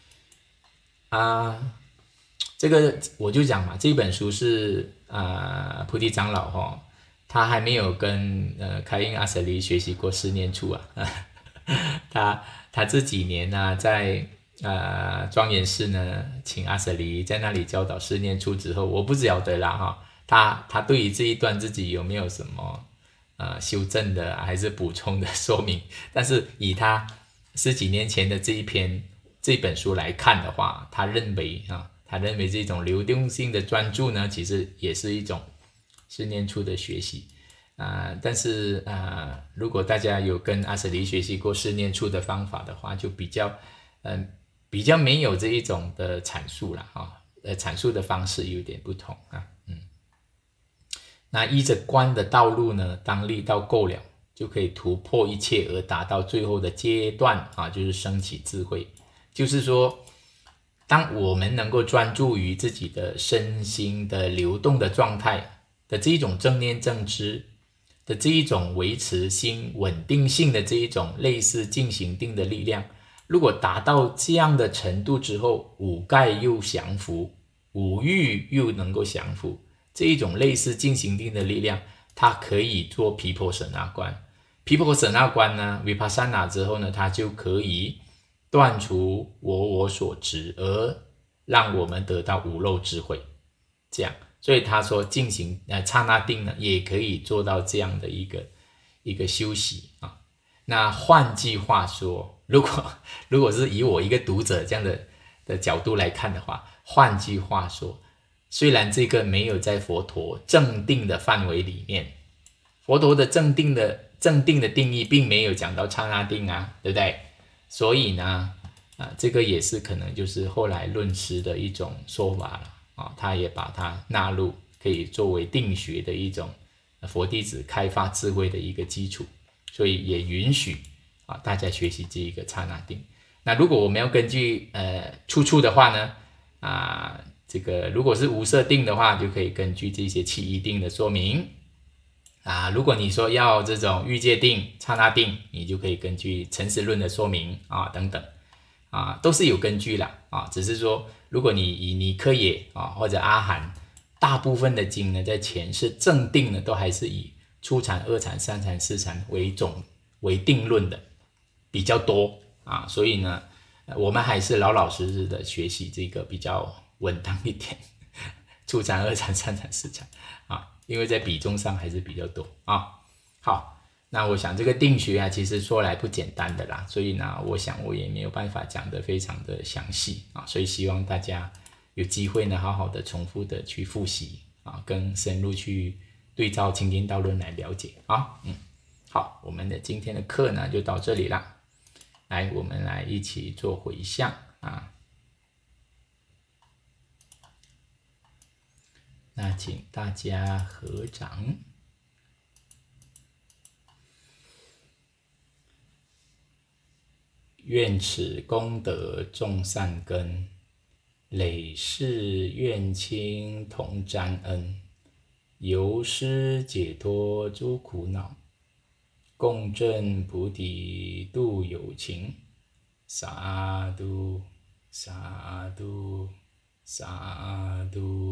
啊，这个我就讲嘛，这本书是啊菩提长老哈、哦，他还没有跟呃开印阿舍离学习过四念处啊，他他这几年呢、啊，在呃庄严寺呢，请阿舍离在那里教导四念处之后，我不晓得啦哈，他他对于这一段自己有没有什么呃修正的还是补充的说明？但是以他十几年前的这一篇。这本书来看的话，他认为啊，他认为这种流动性的专注呢，其实也是一种四念处的学习啊、呃。但是啊、呃，如果大家有跟阿舍离学习过四念处的方法的话，就比较嗯、呃、比较没有这一种的阐述了啊，呃，阐述的方式有点不同啊，嗯。那依着观的道路呢，当力道够了，就可以突破一切而达到最后的阶段啊，就是升起智慧。就是说，当我们能够专注于自己的身心的流动的状态的这一种正念正知的这一种维持心稳定性的这一种类似静行定的力量，如果达到这样的程度之后，五盖又降伏，五欲又能够降伏，这一种类似静行定的力量，它可以做毗婆舍那观。毗婆舍那观呢 ，Vipassana 之后呢，它就可以断除我我所执，而让我们得到无漏智慧。这样，所以他说进行呃刹那定呢，也可以做到这样的一个一个休息啊。那换句话说，如果如果是以我一个读者这样的的角度来看的话，换句话说，虽然这个没有在佛陀正定的范围里面，佛陀的正定的正定的定义并没有讲到刹那定啊，对不对？所以呢，啊，这个也是可能就是后来论师的一种说法了啊，他也把它纳入，可以作为定学的一种佛弟子开发智慧的一个基础，所以也允许啊大家学习这一个刹那定。那如果我们要根据呃出处的话呢，啊，这个如果是无色定的话，就可以根据这些起依定的说明。啊，如果你说要这种欲界定、刹那定，你就可以根据诚实论的说明啊等等，啊都是有根据啦啊，只是说如果你以尼柯耶啊或者阿含，大部分的经呢在前世正定呢都还是以初禅、二禅、三禅、四禅为总为定论的比较多啊，所以呢我们还是老老实实的学习这个比较稳当一点，初禅、二禅、三禅、四禅啊。因为在比重上还是比较多啊。好，那我想这个定学啊，其实说来不简单的啦，所以呢，我想我也没有办法讲得非常的详细啊，所以希望大家有机会呢，好好的重复的去复习啊，更深入去对照清净道论来了解啊。嗯，好，我们的今天的课呢就到这里啦，来，我们来一起做回向啊。 那请大家合掌。愿此功德种善根，累世愿亲同沾恩，由施解脱诸苦恼，共振菩提度有情。萨埵萨埵萨埵。